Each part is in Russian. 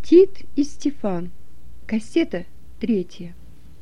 Тит и Стефан. Кассета 3.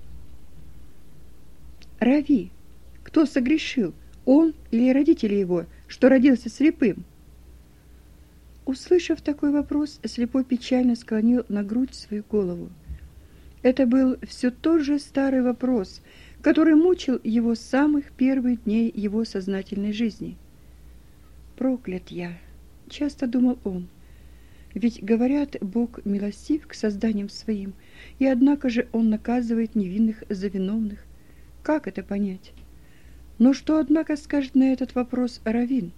Рави. Кто согрешил, он или родители его, что родился слепым? Услышав такой вопрос, слепой печально склонил на грудь свою голову. Это был все тот же старый вопрос, который мучил его с самых первых дней его сознательной жизни. «Проклят я!» — часто думал он. Ведь, говорят, Бог милостив к созданиям своим, и однако же Он наказывает невинных за виновных. Как это понять? Но что, однако, скажет на этот вопрос Раввин?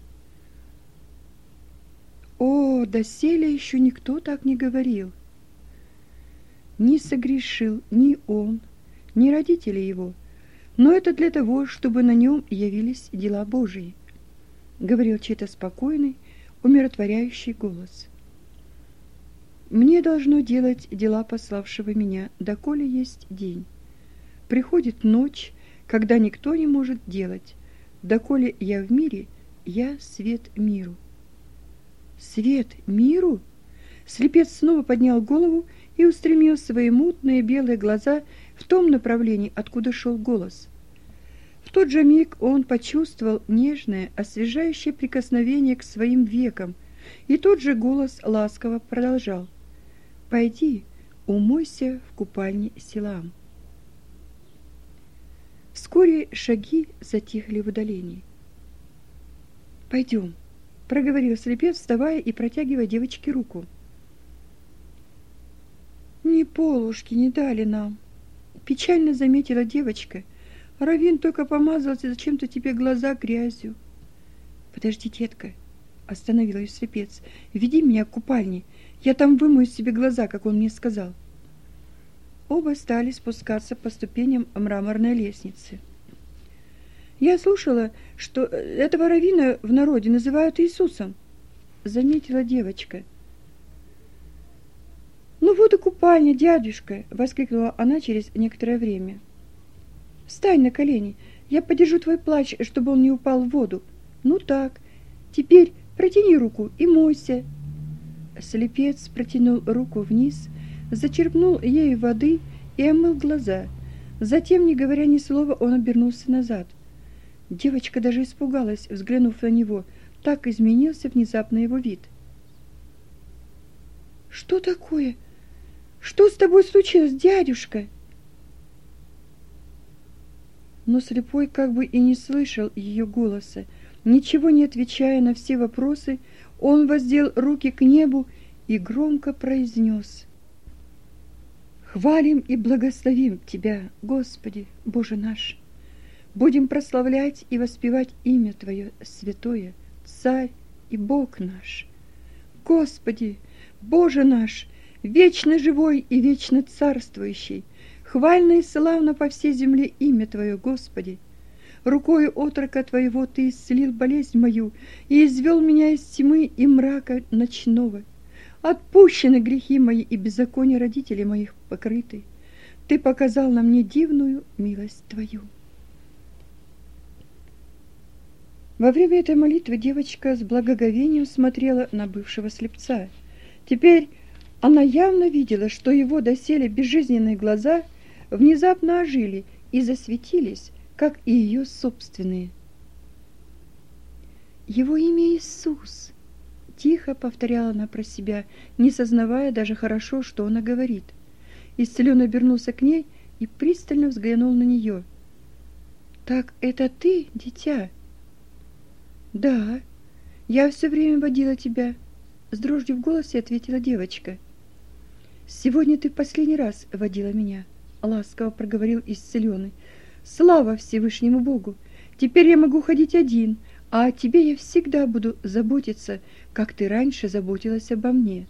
О, доселе еще никто так не говорил. Не согрешил ни он, ни родители его, но это для того, чтобы на нем явились дела Божии, говорил чей-то спокойный, умиротворяющий голос. Мне должно делать дела пославшего меня, доколе есть день. Приходит ночь, когда никто не может делать. Доколе я в мире, я свет миру. Свет миру? Слепец снова поднял голову и устремил свои мутные белые глаза в том направлении, откуда шел голос. В тот же миг он почувствовал нежное, освежающее прикосновение к своим векам, и тот же голос ласково продолжал: «Пойди, умойся в купальне Силаам». Вскоре шаги затихли в удалении. «Пойдем», — проговорил слепец, вставая и протягивая девочке руку. «Ни полушки не дали нам», — печально заметила девочка. «Раввин только помазался зачем-то тебе глаза грязью». «Подожди, детка», — остановил ее слепец, — «веди меня к купальне. Я там вымою себе глаза, как он мне сказал». Оба стали спускаться по ступеням мраморной лестницы. «Я слушала, что этого раввина в народе называют Иисусом», — заметила девочка. «Ну вот и купальня, дядюшка!» — воскликнула она через некоторое время. «Встань на колени, я подержу твой плащ, чтобы он не упал в воду. Ну так, теперь протяни руку и мойся». Слепец протянул руку вниз, зачерпнул ею воды и омыл глаза. Затем, не говоря ни слова, он обернулся назад. Девочка даже испугалась, взглянув на него. Так изменился внезапно его вид. «Что такое? Что с тобой случилось, дядюшка?» Но слепой как бы и не слышал ее голоса. Ничего не отвечая на все вопросы, он воздел руки к небу и громко произнес: «Хвалим и благословим Тебя, Господи, Боже наш! Будем прославлять и воспевать имя Твое святое, Царь и Бог наш! Господи, Боже наш, вечно живой и вечно царствующий! Хвально и славно по всей земле имя Твое, Господи! Рукою отрока Твоего Ты исцелил болезнь мою и извел меня из тьмы и мрака ночного. Отпущены грехи мои и беззакония родителей моих покрыты. Ты показал на мне дивную милость Твою». Во время этой молитвы девочка с благоговением смотрела на бывшего слепца. Теперь она явно видела, что его доселе безжизненные глаза внезапно ожили и засветились, как и ее собственные. «Его имя Иисус», — тихо повторяла она про себя, не сознавая даже хорошо, что она говорит. Исцеленный обернулся к ней и пристально взглянул на нее. «Так это ты, дитя?» «Да, я все время водила тебя», — с дрожью в голосе ответила девочка. «Сегодня ты в последний раз водила меня», — ласково проговорил исцеленный. «Слава Всевышнему Богу! Теперь я могу ходить один, а о тебе я всегда буду заботиться, как ты раньше заботилась обо мне».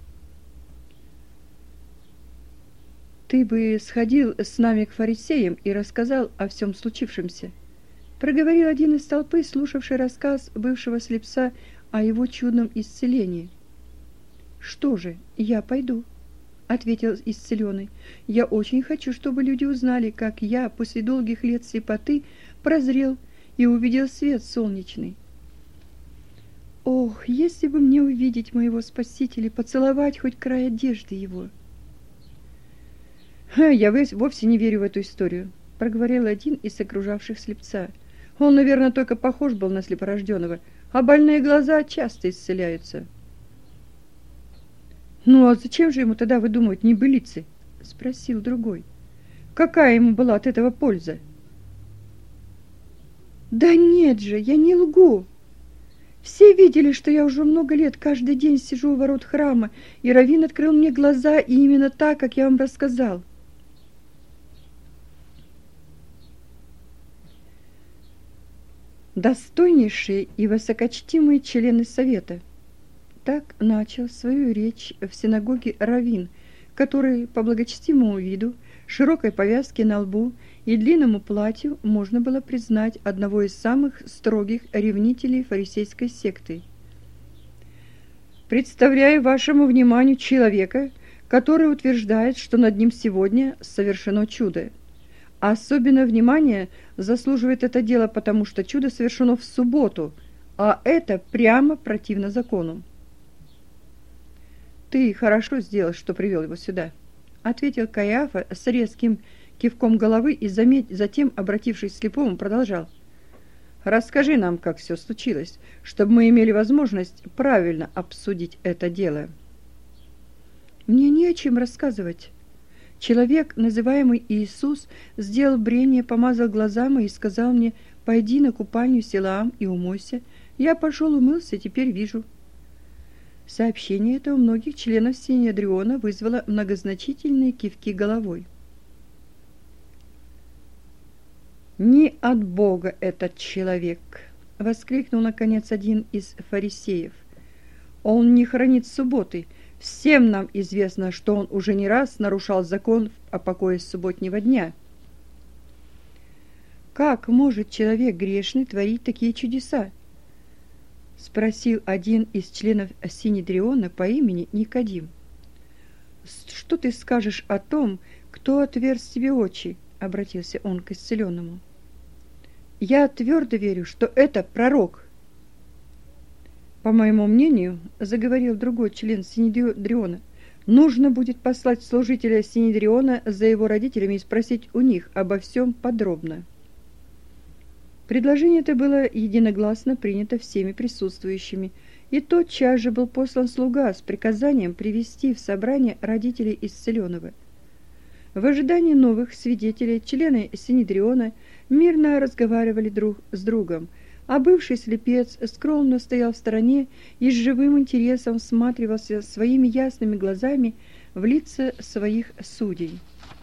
«Ты бы сходил с нами к фарисеям и рассказал о всем случившемся», — проговорил один из толпы, слушавший рассказ бывшего слепца о его чудном исцелении. «Что же, я пойду», — ответил исцеленный. «Я очень хочу, чтобы люди узнали, как я после долгих лет слепоты прозрел и увидел свет солнечный». Ох, если бы мне увидеть моего Спасителя, поцеловать хоть край одежды его. Я вовсе не верю в эту историю, проговорил один из окружавших слепца. Он, наверное, только похож был на слепорожденного, а больные глаза часто исцеляются. Ну а зачем же ему тогда выдумывать небылицы? Спросил другой. Какая ему была от этого польза? Да нет же, я не лгу. Все видели, что я уже много лет каждый день сижу у ворот храма, и раввин открыл мне глаза, и именно так, как я вам рассказал. Достойнейшие и высокочтимые члены совета. Так начал свою речь в синагоге раввин, который по благочестимому виду, широкой повязке на лбу и длинному платью можно было признать одного из самых строгих ревнителей фарисейской секты. Представляю вашему вниманию человека, который утверждает, что над ним сегодня совершено чудо. Особенно внимание заслуживает это дело, потому что чудо совершено в субботу, а это прямо противно закону. Ты хорошо сделал, что привел его сюда, ответил Каиафа с резким кивком головы и затем, обратившись к слепому, продолжал. Расскажи нам, как все случилось, чтобы мы имели возможность правильно обсудить это дело. Мне не о чем рассказывать. Человек, называемый Иисус, сделал брение, помазал глаза мои и сказал мне: «Пойди на купальню Силаам и умойся». Я пошел, умылся, теперь вижу. Сообщение это у многих членов Синедриона вызвало многозначительные кивки головой. «Не от Бога этот человек!» — воскликнул наконец один из фарисеев. «Он не хранит субботы. Всем нам известно, что он уже не раз нарушал закон о покое субботнего дня». «Как может человек грешный творить такие чудеса?» — спросил один из членов Синедриона по имени Никодим. «Что ты скажешь о том, кто отверз тебе очи?» — обратился он к исцеленному. «Я твердо верю, что это пророк». «По моему мнению, — заговорил другой член Синедриона, — нужно будет послать служителя Синедриона за его родителями и спросить у них обо всем подробно». Предложение это было единогласно принято всеми присутствующими, и тотчас же был послан слуга с приказанием привести в собрание родителей исцеленного. В ожидании новых свидетелей члены Синедриона мирно разговаривали друг с другом, а бывший слепец скромно стоял в стороне и с живым интересом всматривался своими ясными глазами в лица своих судей.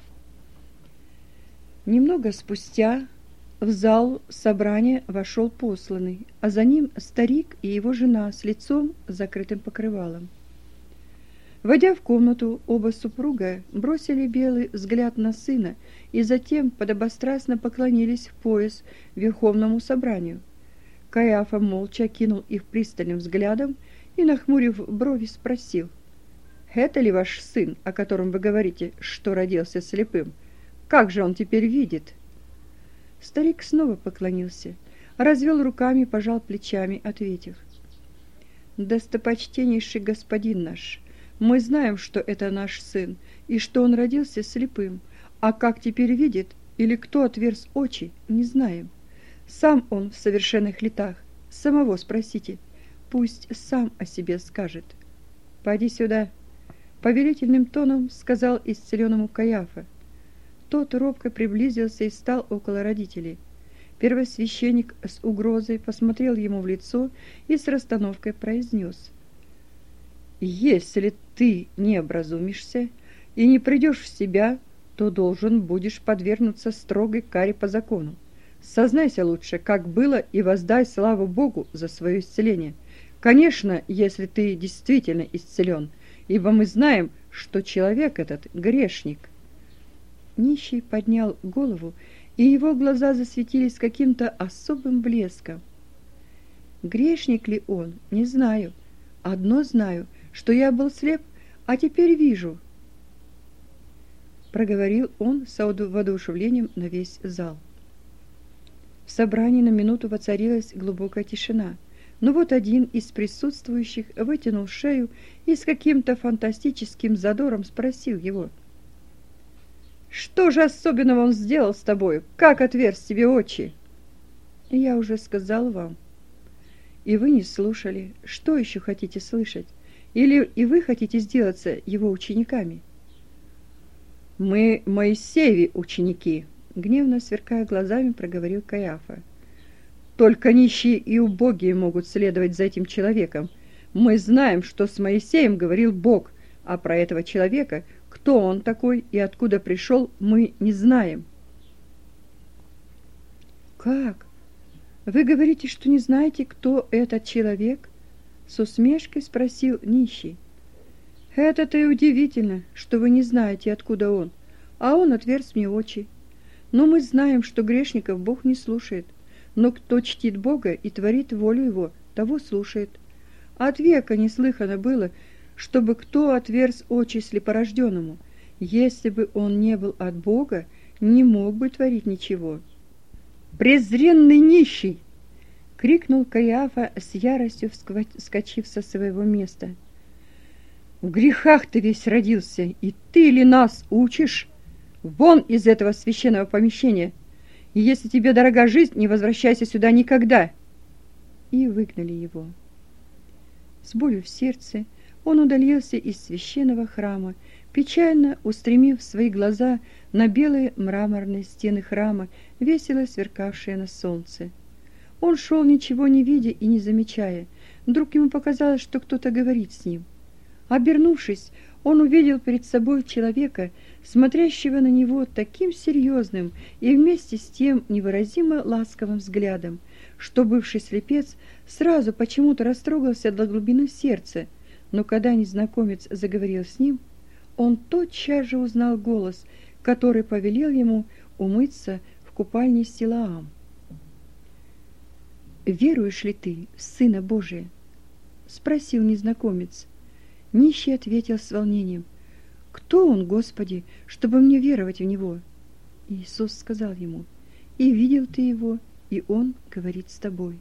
Немного спустя в зал собрания вошел посланный, а за ним старик и его жена с лицом, закрытым покрывалом. Войдя в комнату, оба супруга бросили белый взгляд на сына и затем подобострастно поклонились в пояс Верховному собранию. Каиафа молча окинул их пристальным взглядом и, нахмурив брови, спросил: «Это ли ваш сын, о котором вы говорите, что родился слепым? Как же он теперь видит?» Старик снова поклонился, развел руками, пожал плечами, ответив: «Достопочтеннейший господин наш, мы знаем, что это наш сын, и что он родился слепым, а как теперь видит, или кто отверз очи, не знаем. Сам он в совершенных летах, самого спросите, пусть сам о себе скажет». «Поди сюда», — повелительным тоном сказал исцеленному Каиафа. Тот робко приблизился и стал около родителей. Первосвященник с угрозой посмотрел ему в лицо и с расстановкой произнес: «Если ты не образумишься и не придешь в себя, то должен будешь подвергнуться строгой каре по закону. Сознайся лучше, как было, и воздай славу Богу за свое исцеление. Конечно, если ты действительно исцелен, ибо мы знаем, что человек этот грешник». Нищий поднял голову, и его глаза засветились каким-то особым блеском. Грешник ли он, не знаю. Одно знаю, что я был слеп, а теперь вижу, проговорил он с воодушевлением на весь зал. В собрании на минуту воцарилась глубокая тишина. Но вот один из присутствующих вытянул шею и с каким-то фантастическим задором спросил его: «Что же особенного он сделал с тобою? Как отверз тебе очи?» «Я уже сказал вам. И вы не слушали. Что еще хотите слышать? Или и вы хотите сделаться его учениками?» «Мы Моисеевы ученики», — гневно сверкая глазами, проговорил Каиафа. «Только нищие и убогие могут следовать за этим человеком. Мы знаем, что с Моисеем говорил Бог, а про этого человека, кто он такой и откуда пришел, мы не знаем». «Как? Вы говорите, что не знаете, кто этот человек?» — с усмешкой спросил нищий. «Это-то и удивительно, что вы не знаете, откуда он, а он отверз мне очи. Но мы знаем, что грешников Бог не слушает, но кто чтит Бога и творит волю Его, того слушает. От века неслыхано было, чтобы кто отверз очи слепорожденному. Если бы он не был от Бога, не мог бы творить ничего». «Презренный нищий!» — крикнул Каиафа с яростью, вскочив со своего места. «В грехах ты весь родился, и ты ли нас учишь? Вон из этого священного помещения! И если тебе дорога жизнь, не возвращайся сюда никогда!» И выгнали его. С болью в сердце он удалился из священного храма, печально устремив свои глаза на белые мраморные стены храма, весело сверкавшие на солнце. Он шел, ничего не видя и не замечая. Вдруг ему показалось, что кто-то говорит с ним. Обернувшись, он увидел перед собой человека, смотрящего на него таким серьезным и вместе с тем невыразимо ласковым взглядом, что бывший слепец сразу почему-то растрогался до глубины сердца, но когда незнакомец заговорил с ним, он тотчас же узнал голос, который повелел ему умыться в купальне Силаам. «Веруешь ли ты в Сына Божия?» — спросил незнакомец. Нищий ответил с волнением: «Кто он, Господи, чтобы мне веровать в Него?» Иисус сказал ему: «И видел ты его, и он говорит с тобой».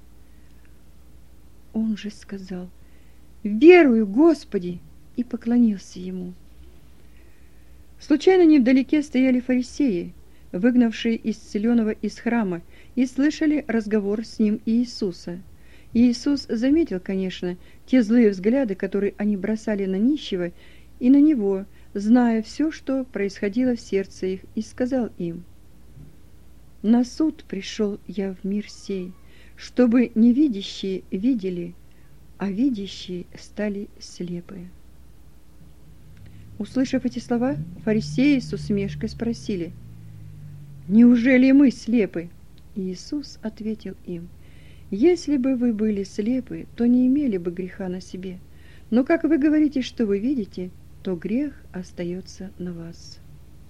Он же сказал: «Верую, Господи!» и поклонился ему. Случайно невдалеке стояли фарисеи, выгнавшие исцеленного из храма, и слышали разговор с ним Иисуса. И Иисус заметил, конечно, те злые взгляды, которые они бросали на нищего и на него, зная все, что происходило в сердце их, и сказал им: «На суд пришел я в мир сей, чтобы невидящие видели, а видящие стали слепые». Услышав эти слова, фарисеи с усмешкой спросили: «Неужели мы слепы?» Иисус ответил им: «Если бы вы были слепы, то не имели бы греха на себе. Но как вы говорите, что вы видите, то грех остается на вас».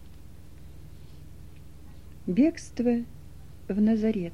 Бегство в Назарет.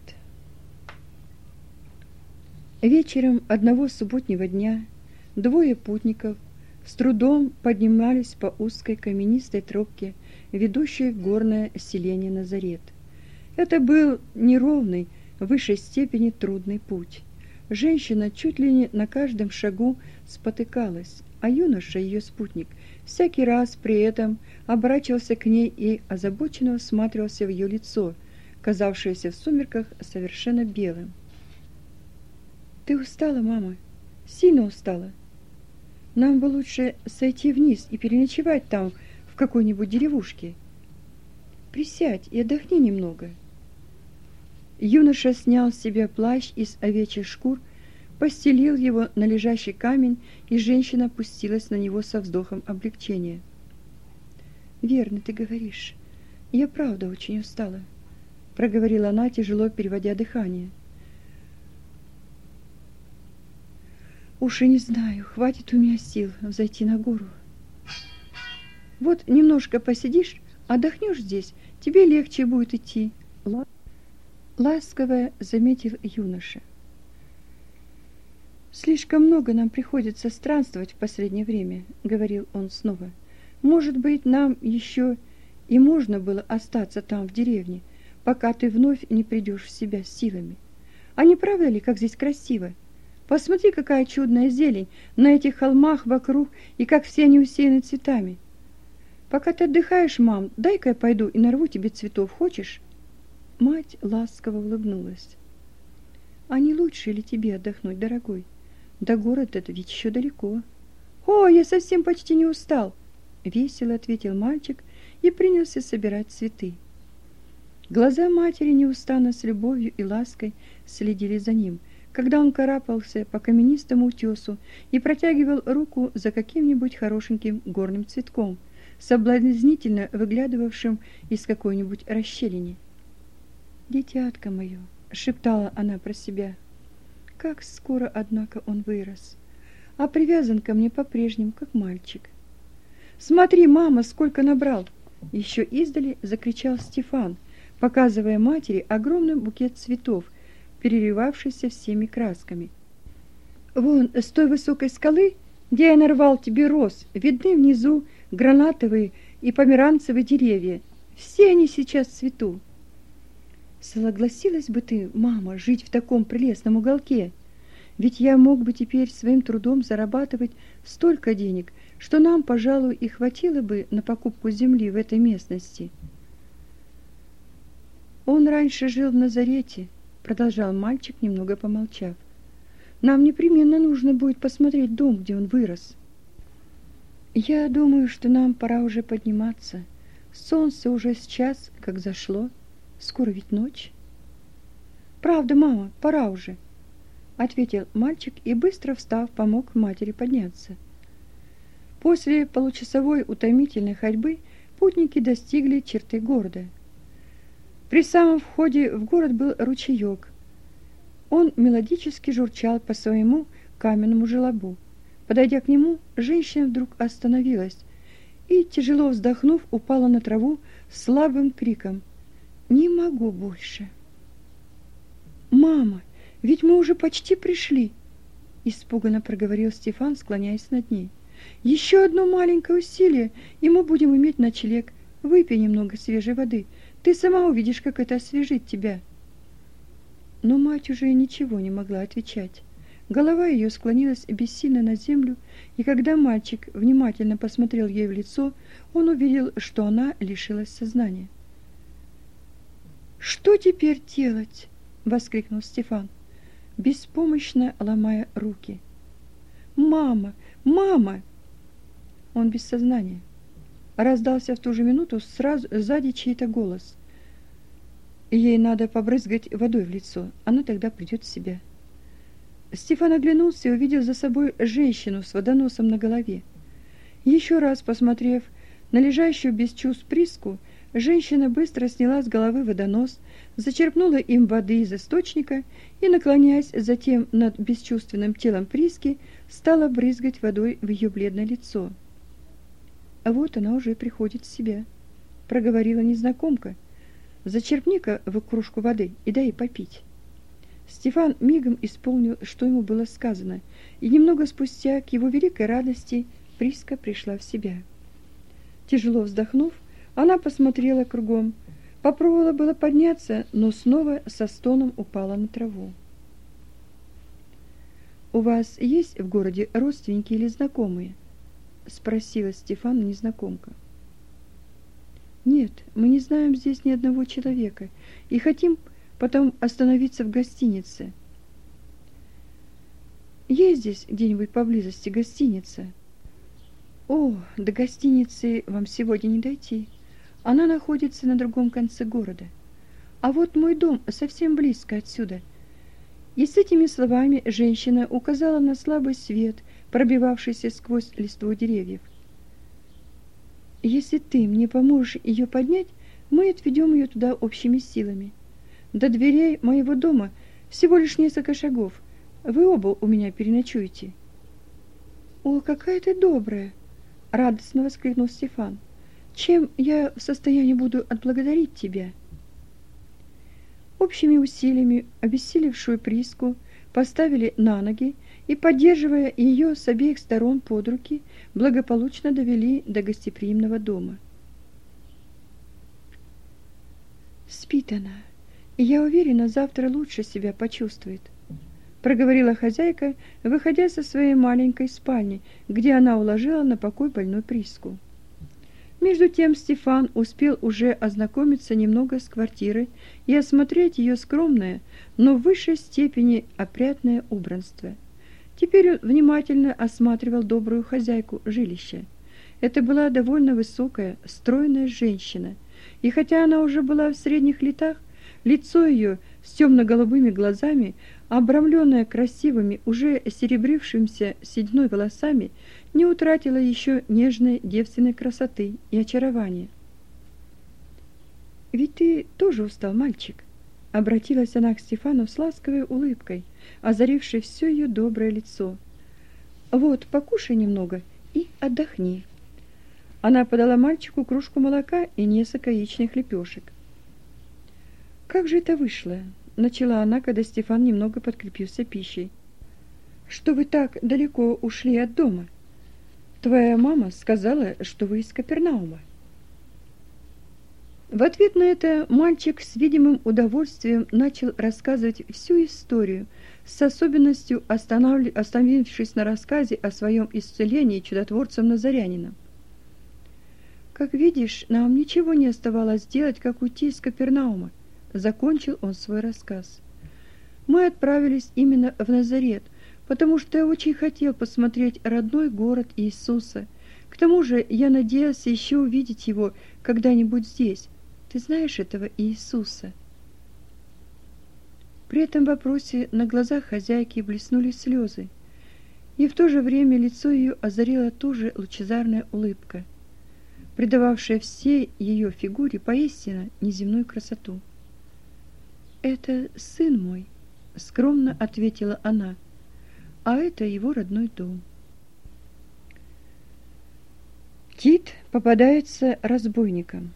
Вечером одного субботнего дня двое путников с трудом поднимались по узкой каменистой тропке, ведущей в горное селение Назарет. Это был неровный, в высшей степени трудный путь. Женщина чуть ли не на каждом шагу спотыкалась, а юноша, ее спутник, всякий раз при этом оборачивался к ней и озабоченно всматривался в ее лицо, казавшееся в сумерках совершенно белым. «Ты устала, мама? Сильно устала? Нам бы лучше сойти вниз и переночевать там, в какой-нибудь деревушке. Присядь и отдохни немного». Юноша снял с себя плащ из овечьих шкур, постелил его на лежащий камень, и женщина опустилась на него со вздохом облегчения. «Верно ты говоришь. Я правда очень устала», — проговорила она, тяжело переводя дыхание. «Уж и не знаю, хватит у меня сил взойти на гору. Вот немножко посидишь, отдохнешь здесь, тебе легче будет идти», — ласково заметил юноша. «Слишком много нам приходится странствовать в последнее время», — говорил он снова. «Может быть, нам еще и можно было остаться там, в деревне, пока ты вновь не придешь в себя с силами. А не правда ли, как здесь красиво? Посмотри, какая чудная зелень на этих холмах вокруг, и как все они усеяны цветами. Пока ты отдыхаешь, мам, дай-ка я пойду и нарву тебе цветов, хочешь?» Мать ласково улыбнулась. «А не лучше ли тебе отдохнуть, дорогой? До города-то ведь еще далеко». «О, я совсем почти не устал!» — весело ответил мальчик и принялся собирать цветы. Глаза матери неустанно с любовью и лаской следили за ним, когда он карабкался по каменистому утесу и протягивал руку за каким-нибудь хорошеньким горным цветком, соблазнительно выглядывавшим из какой-нибудь расщелины. «Дитятко мое!» — шептала она про себя. «Как скоро, однако, он вырос, а привязан ко мне по-прежнему, как мальчик». «Смотри, мама, сколько набрал!» — еще издали закричал Стефан, показывая матери огромный букет цветов, переливавшийся всеми красками. «Вон, с той высокой скалы, где я нарвал тебе роз, видны внизу гранатовые и померанцевые деревья. Все они сейчас в цвету. Согласилась бы ты, мама, жить в таком прелестном уголке? Ведь я мог бы теперь своим трудом зарабатывать столько денег, что нам, пожалуй, и хватило бы на покупку земли в этой местности». «Он раньше жил в Назарете», — продолжал мальчик, немного помолчав. «Нам непременно нужно будет посмотреть дом, где он вырос». «Я думаю, что нам пора уже подниматься. Солнце уже сейчас как зашло. Скоро ведь ночь». «Правда, мама, пора уже», — ответил мальчик и, быстро встав, помог матери подняться. После получасовой утомительной ходьбы путники достигли черты города. При самом входе в город был ручеек. Он мелодически журчал по своему каменному желобу. Подойдя к нему, женщина вдруг остановилась и, тяжело вздохнув, упала на траву с слабым криком: «Не могу больше!» «Мама, ведь мы уже почти пришли!» — испуганно проговорил Стефан, склоняясь над ней. «Еще одно маленькое усилие, и мы будем иметь ночлег. Выпей немного свежей воды. Ты сама увидишь, как это освежит тебя». Но мать уже ничего не могла отвечать. Голова ее склонилась бессильно на землю, и когда мальчик внимательно посмотрел ей в лицо, он увидел, что она лишилась сознания. «Что теперь делать?» — воскликнул Стефан, беспомощно ломая руки. «Мама! Мама!» Он без сознания. Раздался в ту же минуту сразу сзади чей-то голос. «Ей надо побрызгать водой в лицо, она тогда придет в себя». Стефан оглянулся и увидел за собой женщину с водоносом на голове. Еще раз посмотрев на лежащую без чувств Приску, женщина быстро сняла с головы водонос, зачерпнула им воды из источника и, наклоняясь затем над бесчувственным телом Приски, стала брызгать водой в ее бледное лицо. «А вот она уже приходит в себя», — проговорила незнакомка. «Зачерпни-ка в кружку воды и дай ей попить». Стефан мигом исполнил, что ему было сказано, и немного спустя, к его великой радости, Приска пришла в себя. Тяжело вздохнув, она посмотрела кругом, попробовала было подняться, но снова со стоном упала на траву. «У вас есть в городе родственники или знакомые?» — спросила Стефана незнакомка. «Нет, мы не знаем здесь ни одного человека и хотим потом остановиться в гостинице». «Есть здесь где-нибудь поблизости гостиница?» «О, до гостиницы вам сегодня не дойти. Она находится на другом конце города. А вот мой дом совсем близко отсюда». И с этими словами женщина указала на слабый свет, пробивавшийся сквозь листву деревьев. «Если ты мне поможешь ее поднять, мы отведем ее туда общими силами. До дверей моего дома всего лишь несколько шагов. Вы оба у меня переночуете». «О, какая ты добрая!» — радостно воскликнул Стефан. «Чем я в состоянии буду отблагодарить тебя?» Общими усилиями обессилевшую Приску поставили на ноги и, поддерживая ее с обеих сторон под руки, благополучно довели до гостеприимного дома. «Спит она, и я уверена, завтра лучше себя почувствует», проговорила хозяйка, выходя со своей маленькой спальни, где она уложила на покой больную Приску. Между тем Стефан успел уже ознакомиться немного с квартирой и осмотреть ее скромное, но в высшей степени опрятное убранство. Теперь он внимательно осматривал добрую хозяйку жилища. Это была довольно высокая, стройная женщина, и хотя она уже была в средних летах, лицо ее с темно-голубыми глазами, обрамленное красивыми, уже серебрившимися сединой волосами, не утратила еще нежной девственной красоты и очарования. «Ведь ты тоже устал, мальчик?» — обратилась она к Стефану с ласковой улыбкой, озарившей все ее доброе лицо. «Вот, покушай немного и отдохни». Она подала мальчику кружку молока и несколько яичных лепешек. «Как же это вышло?» — начала она, когда Стефан немного подкрепился пищей. «Что вы так далеко ушли от дома? Твоя мама сказала, что вы из Капернаума». В ответ на это мальчик с видимым удовольствием начал рассказывать всю историю, с особенностью остановившись на рассказе о своем исцелении чудотворцем-назарянином. «Как видишь, нам ничего не оставалось делать, как уйти из Капернаума», — закончил он свой рассказ. «Мы отправились именно в Назарет, потому что я очень хотел посмотреть родной город Иисуса. К тому же я надеялся еще увидеть его когда-нибудь здесь. Ты знаешь этого Иисуса?» При этом вопросе на глазах хозяйки блеснули слезы, и в то же время лицо ее озарила тоже лучезарная улыбка, придававшая всей ее фигуре поистине неземную красоту. «Это сын мой», — скромно ответила она, — «а это его родной дом». Тит попадается разбойникам.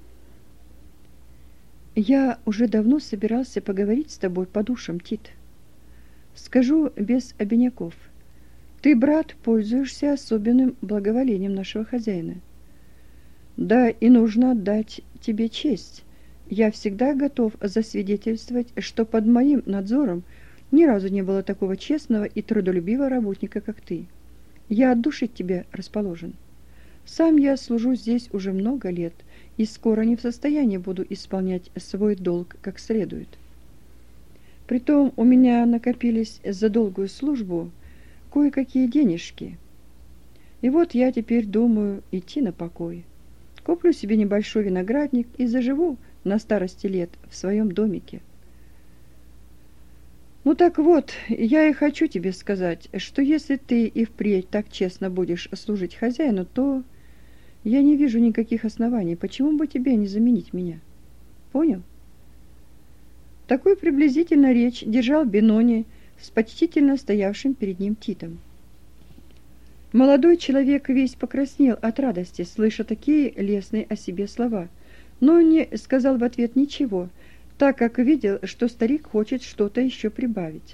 «Я уже давно собирался поговорить с тобой по душам, Тит. Скажу без обиняков. Ты, брат, пользуешься особенным благоволением нашего хозяина. Да, и нужно отдать тебе честь. Я всегда готов засвидетельствовать, что под моим надзором ни разу не было такого честного и трудолюбивого работника, как ты. Я от души к тебе расположен. Сам я служу здесь уже много лет, и скоро не в состоянии буду исполнять свой долг как следует. Притом у меня накопились за долгую службу кое-какие денежки. И вот я теперь думаю идти на покой. Куплю себе небольшой виноградник и заживу на старости лет в своем домике. Ну так вот, я и хочу тебе сказать, что если ты и впредь так честно будешь служить хозяину, то я не вижу никаких оснований, почему бы тебе не заменить меня. Понял? Такой приблизительно речь держал Бенони с почтительно стоявшим перед ним Титом. Молодой человек весь покраснел от радости, слыша такие лестные о себе слова, но не сказал в ответ ничего, так как видел, что старик хочет что-то еще прибавить.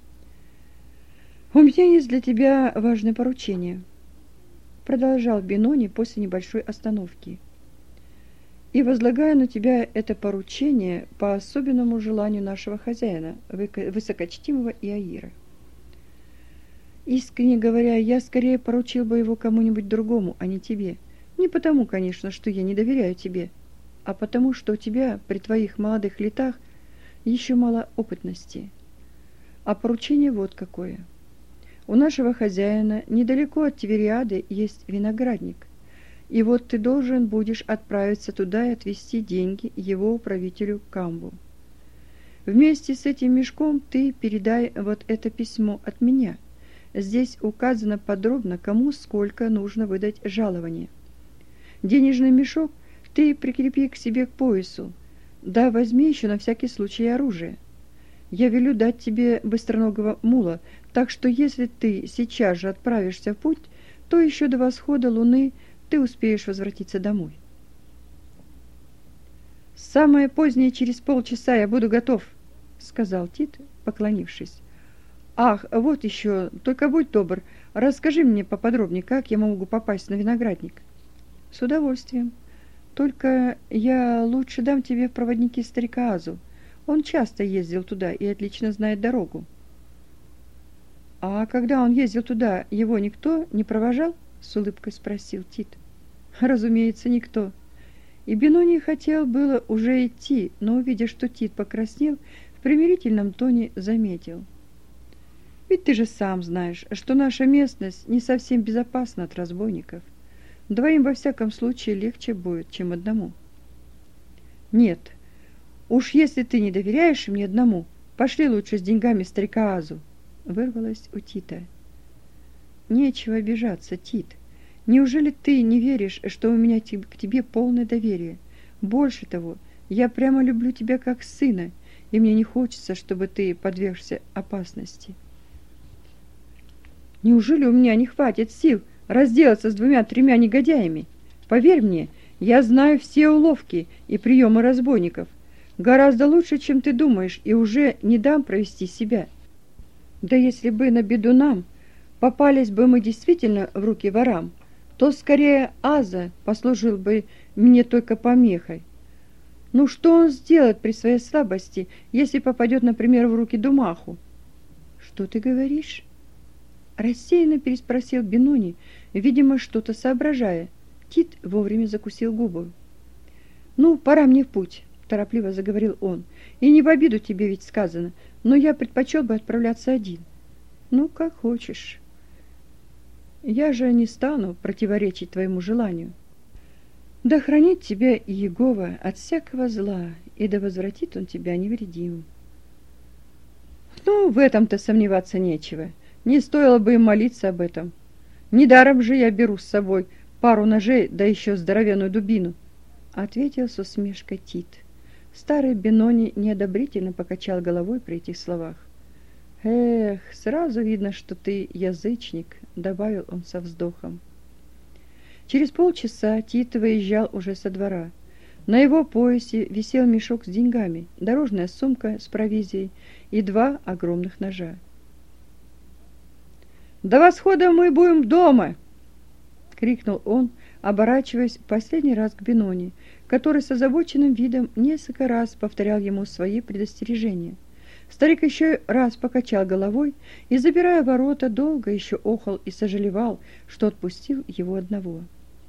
«У меня есть для тебя важное поручение», — продолжал Бенони после небольшой остановки. «И возлагаю на тебя это поручение по особенному желанию нашего хозяина, высокочтимого Иаира. Искренне говоря, я скорее поручил бы его кому-нибудь другому, а не тебе. Не потому, конечно, что я не доверяю тебе, а потому, что у тебя при твоих молодых летах еще мало опытности. А поручение вот какое. У нашего хозяина недалеко от Тивериады есть виноградник, и вот ты должен будешь отправиться туда и отвезти деньги его управителю Камбу. Вместе с этим мешком ты передай вот это письмо от меня. Здесь указано подробно, кому сколько нужно выдать жалование. Денежный мешок ты прикрепи к себе к поясу, да возьми еще на всякий случай оружие. Я велю дать тебе быстроногого мула, так что если ты сейчас же отправишься в путь, то еще до восхода луны ты успеешь возвратиться домой. «Самое позднее через полчаса я буду готов», — сказал Тит, поклонившись. «Ах, вот еще, только будь добр, расскажи мне поподробнее, как я могу попасть на виноградник». «С удовольствием. Только я лучше дам тебе в проводники старика Азу. Он часто ездил туда и отлично знает дорогу». «А когда он ездил туда, его никто не провожал?» — с улыбкой спросил Тит. «Разумеется, никто». И Беноний хотел было уже идти, но, увидя, что Тит покраснел, в примирительном тоне заметил: «Ведь ты же сам знаешь, что наша местность не совсем безопасна от разбойников. Двоим во всяком случае легче будет, чем одному». «Нет, уж если ты не доверяешь мне одному, пошли лучше с деньгами старика Азу», — вырвалось у Тита. «Нечего обижаться, Тит. Неужели ты не веришь, что у меня к тебе полное доверие? Больше того, я прямо люблю тебя как сына, и мне не хочется, чтобы ты подвергся опасности». «Неужели у меня не хватит сил разделаться с 2-3 негодяями? Поверь мне, я знаю все уловки и приемы разбойников. Гораздо лучше, чем ты думаешь, и уже не дам провести себя. Да если бы на беду нам попались бы мы действительно в руки ворам, то скорее Аза послужил бы мне только помехой. Ну что он сделает при своей слабости, если попадет, например, в руки Думаху?» «Что ты говоришь?» Рассеянно переспросил Беноний, видимо, что-то соображая. Тит вовремя закусил губу. «Ну, пора мне в путь», — торопливо заговорил он. «И не в обиду тебе ведь сказано, но я предпочел бы отправляться один». «Ну, как хочешь. Я же не стану противоречить твоему желанию. Да хранит тебя Иегова от всякого зла, и да возвратит он тебя невредимым». «Ну, в этом-то сомневаться нечего. Не стоило бы им молиться об этом. Недаром же я беру с собой пару ножей, да еще здоровенную дубину», — ответил с усмешкой Тит. Старый Беноний неодобрительно покачал головой при этих словах. «Эх, сразу видно, что ты язычник», — добавил он со вздохом. Через полчаса Тит выезжал уже со двора. На его поясе висел мешок с деньгами, дорожная сумка с провизией и 2 огромных ножа. «До восхода мы будем дома!» — крикнул он, оборачиваясь в последний раз к Бенони, который с озабоченным видом несколько раз повторял ему свои предостережения. Старик еще раз покачал головой и, запирая ворота, долго еще охал и сожалевал, что отпустил его одного.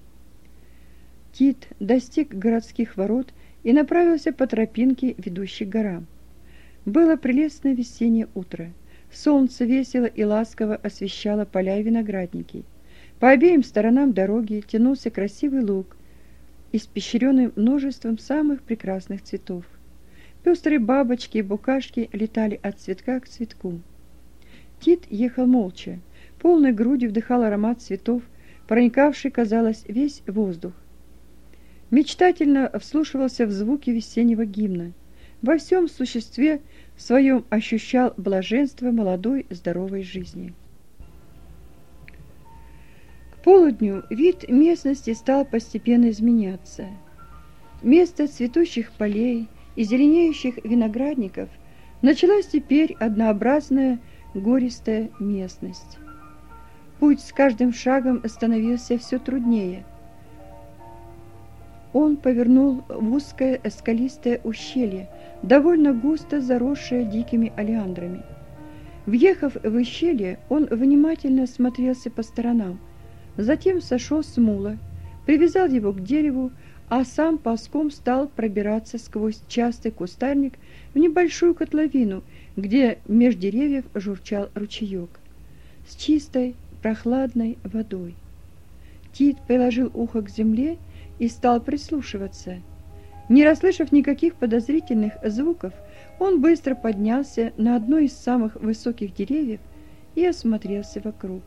Тит достиг городских ворот и направился по тропинке, ведущей к горам. Было прелестное весеннее утро. Солнце весело и ласково освещало поля и виноградники. По обеим сторонам дороги тянулся красивый луг, испещренный множеством самых прекрасных цветов. Пестрые бабочки и букашки летали от цветка к цветку. Тит ехал молча, полной грудью вдыхал аромат цветов, проникавший, казалось, весь воздух. Мечтательно вслушивался в звуки весеннего гимна. Во всем существе своем ощущал блаженство молодой здоровой жизни. К полудню вид местности стал постепенно изменяться. Вместо цветущих полей и зеленеющих виноградников началась теперь однообразная гористая местность. Путь с каждым шагом становился все труднее. Он повернул в узкое скалистое ущелье, довольно густо заросшее дикими олеандрами. Въехав в ущелье, он внимательно осмотрелся по сторонам, затем сошел с мула, привязал его к дереву, а сам ползком стал пробираться сквозь частый кустарник в небольшую котловину, где меж деревьев журчал ручеек с чистой прохладной водой. Тит приложил ухо к земле и стал прислушиваться. Не расслышав никаких подозрительных звуков, он быстро поднялся на одно из самых высоких деревьев и осмотрелся вокруг.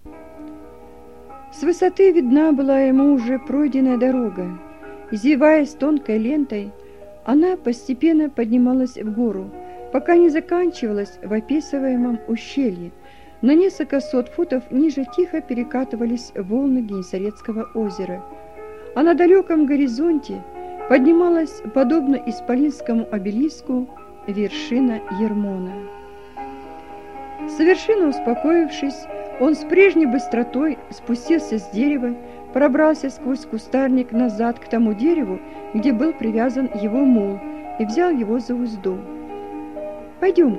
С высоты видна была ему уже пройденная дорога. Извиваясь тонкой лентой, она постепенно поднималась в гору, пока не заканчивалась в описываемом ущелье. На несколько сот футов ниже тихо перекатывались волны Генесарецкого озера, а на далеком горизонте поднималась, подобно исполинскому обелиску, вершина Ермона. Совершенно успокоившись, он с прежней быстротой спустился с дерева, пробрался сквозь кустарник назад к тому дереву, где был привязан его мул, и взял его за узду. «Пойдем-ка»,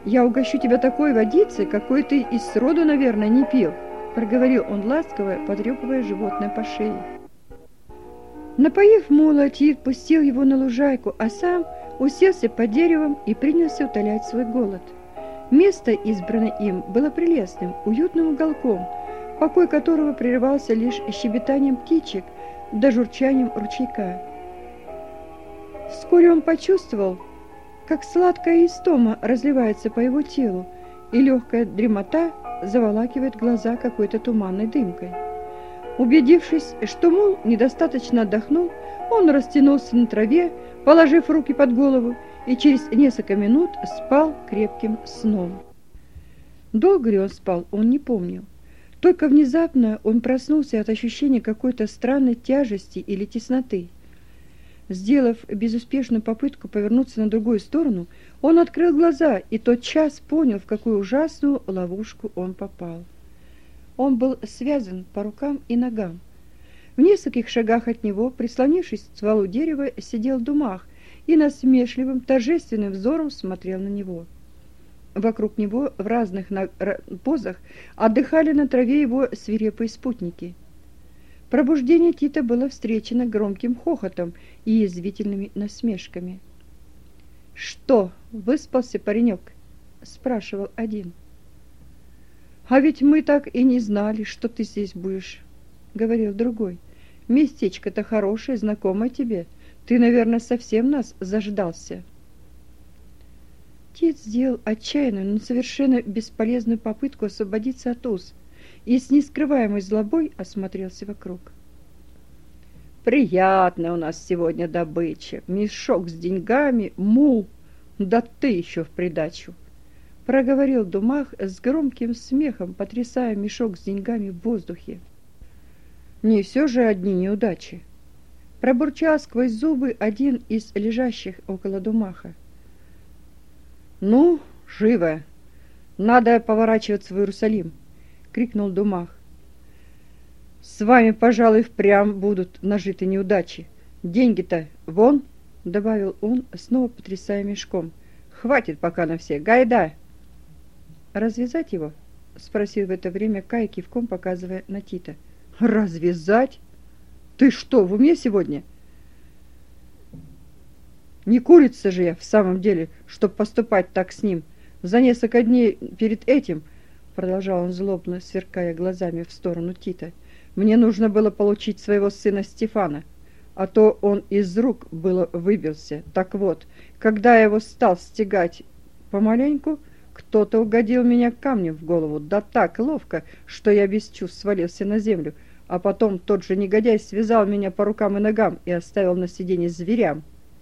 «Я угощу тебя такой водицей, какой ты и сроду, наверное, не пил», — проговорил он ласково, потрепывая животное по шее. Напоив мула, Тит пустил его на лужайку, а сам уселся под деревом и принялся утолять свой голод. Место, избранное им, было прелестным, уютным уголком, покой которого прерывался лишь щебетанием птичек да журчанием ручейка. Вскоре он почувствовал, как сладкая истома разливается по его телу, и легкая дремота заволакивает глаза какой-то туманной дымкой. Убедившись, что мул недостаточно отдохнул, он растянулся на траве, положив руки под голову, и через несколько минут спал крепким сном. Долго ли он спал, он не помнил. Только внезапно он проснулся от ощущения какой-то странной тяжести или тесноты. Сделав безуспешную попытку повернуться на другую сторону, он открыл глаза и тотчас понял, в какую ужасную ловушку он попал. Он был связан по рукам и ногам. В нескольких шагах от него, прислонившись к стволу дерева, сидел Думах и насмешливым, торжественным взором смотрел на него. Вокруг него в разных позах отдыхали на траве его свирепые спутники. Пробуждение Тита было встречено громким хохотом и язвительными насмешками. «Что, выспался паренек?» — спрашивал один. «А ведь мы так и не знали, что ты здесь будешь», — говорил другой. «Местечко-то хорошее, знакомое тебе. Ты, наверное, совсем нас заждался». Тит сделал отчаянную, но совершенно бесполезную попытку освободиться от уз и с нескрываемой злобой осмотрелся вокруг. «Приятная у нас сегодня добыча. Мешок с деньгами, мул, да ты еще в придачу», — проговорил Думах с громким смехом, потрясая мешок с деньгами в воздухе. «Не все же одни неудачи», — пробурчал сквозь зубы один из лежащих около Думаха. «Ну, живо! Надо поворачиваться в Иерусалим!» — крикнул Думах. «С вами, пожалуй, впрямь будут нажиты неудачи. Деньги-то вон!» — добавил он, снова потрясая мешком. «Хватит пока на всех. Гайда!» «Развязать его?» — спросил в это время Кай, кивком показывая на Тита. «Развязать? Ты что, в уме сегодня? Не курица же я в самом деле, чтоб поступать так с ним. За несколько дней перед этим, — продолжал он злобно, сверкая глазами в сторону Тита, — мне нужно было получить своего сына Стефана, а то он из рук было выбился. Так вот, когда я его стал стягать помаленьку, кто-то угодил меня камнем в голову, да так ловко, что я без чувств свалился на землю, а потом тот же негодяй связал меня по рукам и ногам и оставил на сиденье зверям.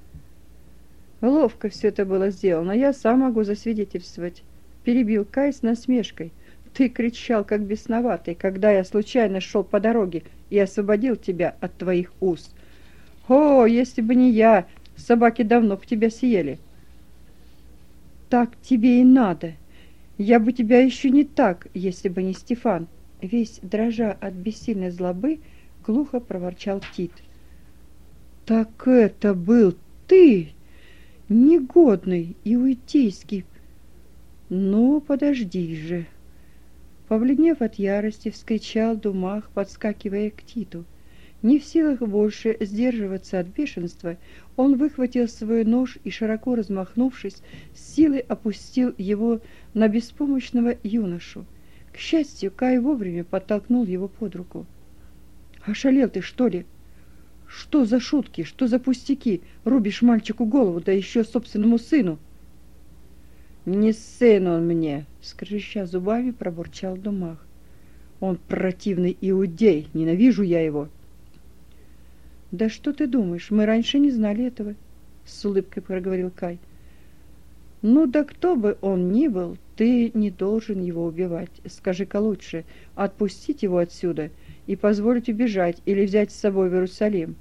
Ловко все это было сделано, я сам могу засвидетельствовать, — перебил Кай с насмешкой. Ты кричал, как бесноватый, когда я случайно шел по дороге и освободил тебя от твоих уз. О, если бы не я, собаки давно б тебя съели. Так тебе и надо. Я бы тебя еще не так, если бы не Стефан. Весь дрожа от бессильной злобы, глухо проворчал Тит. Так это был ты, негодный иудейский. Ну, подожди же. Побледнев от ярости, вскричал Думах, подскакивая к Титу. Не в силах больше сдерживаться от бешенства, он выхватил свой нож и, широко размахнувшись, с силой опустил его на беспомощного юношу. К счастью, Кай вовремя подтолкнул его под руку. «Ошалел ты, что ли? Что за шутки, что за пустяки? Рубишь мальчику голову, да еще собственному сыну!» «Не сын он мне!» — скрежеща зубами, пробурчал Думах. «Он противный иудей, ненавижу я его!» «Да что ты думаешь, мы раньше не знали этого», — с улыбкой проговорил Кай. «Ну да кто бы он ни был, ты не должен его убивать. Скажи-ка лучше, отпустить его отсюда и позволить убежать или взять с собой в Иерусалим?»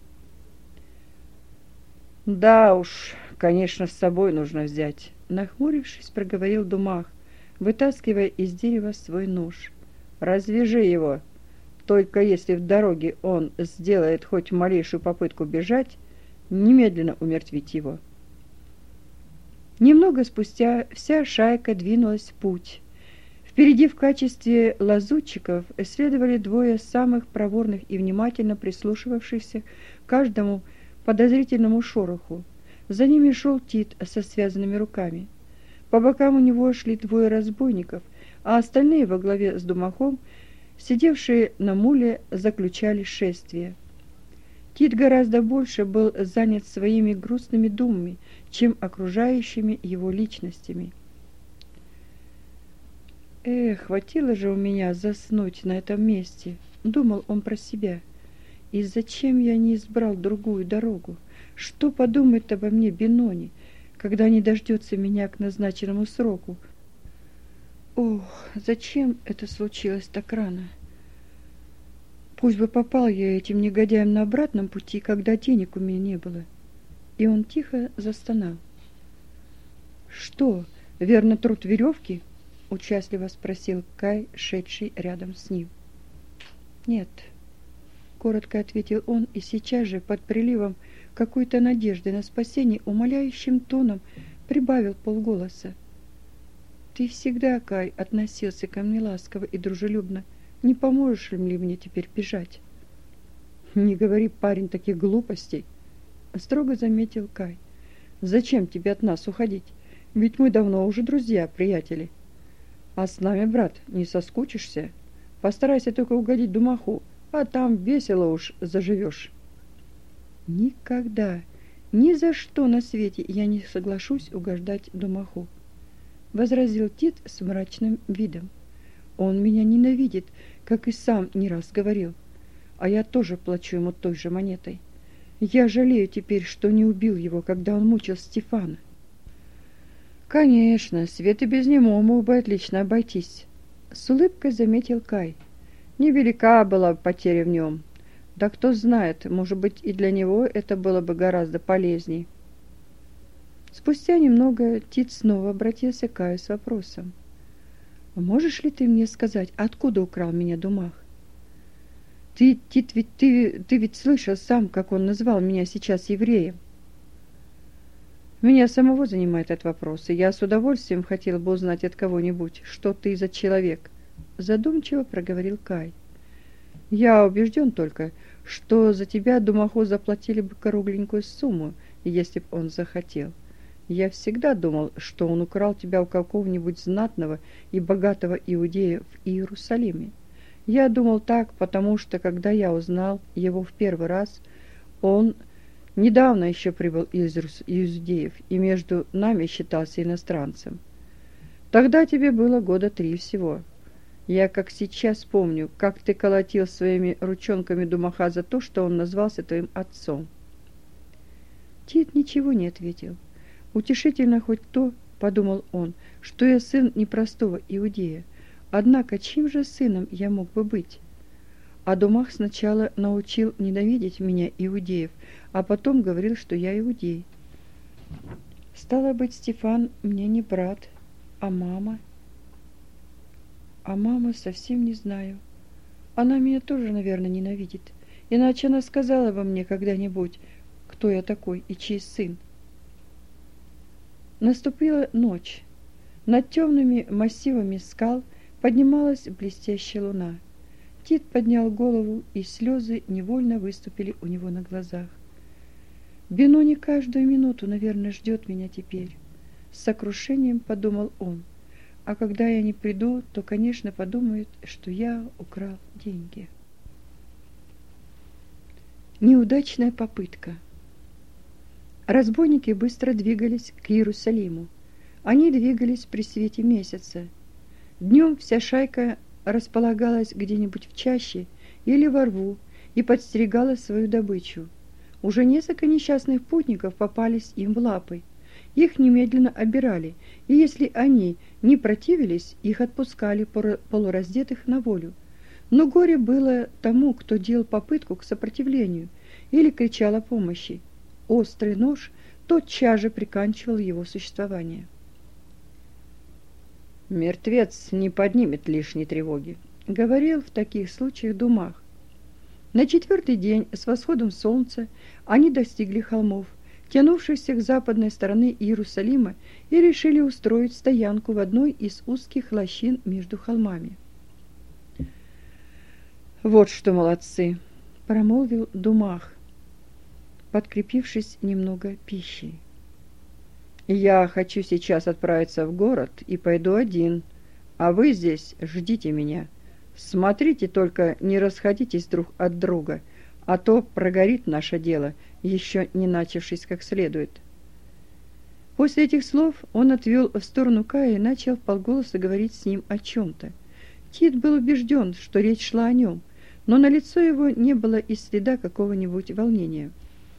«Да уж, конечно, с собой нужно взять», — нахмурившись, проговорил Думах, вытаскивая из дерева свой нож. «Развяжи его. Только если в дороге он сделает хоть малейшую попытку бежать, немедленно умертвить его». Немного спустя вся шайка двинулась в путь. Впереди в качестве лазутчиков следовали двое самых проворных и внимательно прислушивавшихся к каждому подозрительному шороху. За ними шел Тит со связанными руками. По бокам у него шли двое разбойников, а остальные во главе с Домахом, сидевшие на муле, заключали шествие. Тит гораздо больше был занят своими грустными думами, чем окружающими его личностями. «Эх, хватило же у меня заснуть на этом месте», — думал он про себя. «И зачем я не избрал другую дорогу? Что подумает обо мне Бенони, когда не дождется меня к назначенному сроку? Ох, зачем это случилось так рано? Пусть бы попал я этим негодяям на обратном пути, когда денег у меня не было». И он тихо застонал. «Что, верно труд веревки?» — участливо спросил Кай, шедший рядом с ним. «Нет», — коротко ответил он, и сейчас же под приливом какой-то надежды на спасение умоляющим тоном прибавил полголоса. «Ты всегда, Кай, относился ко мне ласково и дружелюбно. Не поможешь ли мне теперь бежать?» «Не говори, парень, таких глупостей», — строго заметил Кай. «Зачем тебе от нас уходить? Ведь мы давно уже друзья, приятели. А с нами, брат, не соскучишься? Постарайся только угодить Домаху, а там весело уж заживешь». «Никогда, ни за что на свете я не соглашусь угождать Домаху», — возразил Тит с мрачным видом. «Он меня ненавидит, как и сам не раз говорил, а я тоже плачу ему той же монетой. Я жалею теперь, что не убил его, когда он мучил Стефана». «Конечно, Свет и без него мог бы отлично обойтись», — с улыбкой заметил Кай. «Невелика была потеря в нем. Да кто знает, может быть, и для него это было бы гораздо полезней». Спустя немного Тит снова обратился к Каю с вопросом. «Можешь ли ты мне сказать, откуда украл меня Домах? Тит, ведь ты ведь слышал сам, как он назвал меня сейчас евреем». «Меня самого занимает этот вопрос, и я с удовольствием хотел бы узнать от кого-нибудь, что ты за человек», — задумчиво проговорил Кай. «Я убежден только, что за тебя Домаху заплатили бы кругленькую сумму, если б он захотел. Я всегда думал, что он украл тебя у какого-нибудь знатного и богатого иудея в Иерусалиме. Я думал так, потому что, когда я узнал его в первый раз, он недавно еще прибыл из иудеев и между нами считался иностранцем. Тогда тебе было 3 года всего. Я как сейчас помню, как ты колотил своими ручонками Домаха за то, что он назвался твоим отцом». Тит ничего не ответил. «Утешительно хоть то, — подумал он, — что я сын непростого иудея. Однако чьим же сыном я мог бы быть? А Домах сначала научил ненавидеть меня, иудеев, а потом говорил, что я иудей. Стало быть, Стефан мне не брат, а мама. А мама совсем не знаю. Она меня тоже, наверное, ненавидит. Иначе она сказала бы мне когда-нибудь, кто я такой и чей сын». Наступила ночь. Над темными массивами скал поднималась блестящая луна. Тит поднял голову, и слезы невольно выступили у него на глазах. «Бенони каждую минуту, наверное, ждет меня теперь», — с сокрушением подумал он. «А когда я не приду, то, конечно, подумает, что я украл деньги». Неудачная попытка. Разбойники быстро двигались к Иерусалиму. Они двигались при свете месяца. Днем вся шайка располагалась где-нибудь в чаще или во рву и подстерегала свою добычу. Уже несколько несчастных путников попались им в лапы. Их немедленно обирали, и если они не противились, их отпускали полураздетых на волю. Но горе было тому, кто делал попытку к сопротивлению или кричал о помощи. Острый нож тотчас же приканчивал его существование. «Мертвец не поднимет лишней тревоги», — говорил в таких случаях Домах. На 4-й день с восходом солнца они достигли холмов, тянувшихся к западной стороне Иерусалима, и решили устроить стоянку в одной из узких лощин между холмами. «Вот что молодцы!» – промолвил Думах, подкрепившись немного пищей. «Я хочу сейчас отправиться в город и пойду один, а вы здесь ждите меня. Смотрите, только не расходитесь друг от друга, а то прогорит наше дело, еще не начавшись как следует». После этих слов он отвел в сторону Кая и начал вполголоса говорить с ним о чем-то. Тит был убежден, что речь шла о нем, но на лицо его не было и следа какого-нибудь волнения.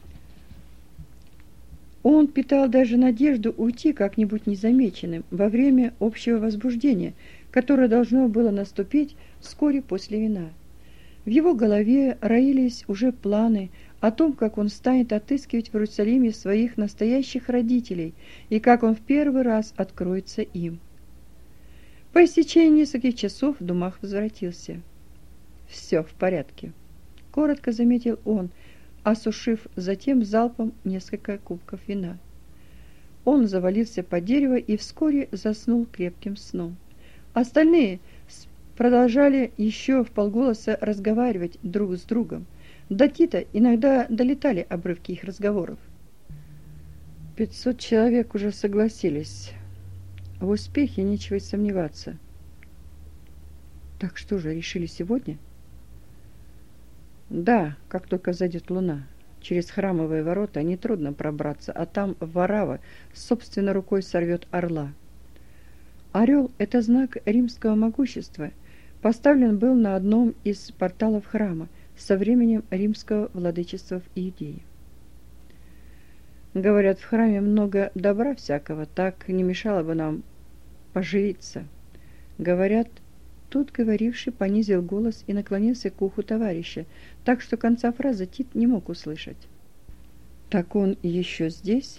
Он питал даже надежду уйти как-нибудь незамеченным во время общего возбуждения, которое должно было наступить вскоре после вина. В его голове роились уже планы о том, как он станет отыскивать в Иерусалиме своих настоящих родителей и как он в первый раз откроется им. По истечении нескольких часов Думах возвратился. «Все в порядке», — коротко заметил он, осушив затем залпом несколько кубков вина. Он завалился под дерево и вскоре заснул крепким сном. Остальные продолжали еще вполголоса разговаривать друг с другом. До Тита иногда долетали обрывки их разговоров. 500 человек уже согласились. В успехе нечего и сомневаться. Так что же, решили сегодня? Да, как только зайдет луна. Через храмовые ворота нетрудно пробраться, а там Варава собственной рукой сорвет орла. Орел – это знак римского могущества. Поставлен был на одном из порталов храма со временем римского владычества в Иудее. Говорят, в храме много добра всякого, так не мешало бы нам поживиться. Говорят, тут говоривший понизил голос и наклонился к уху товарища, так что конца фразы Тит не мог услышать. «Так он еще здесь?»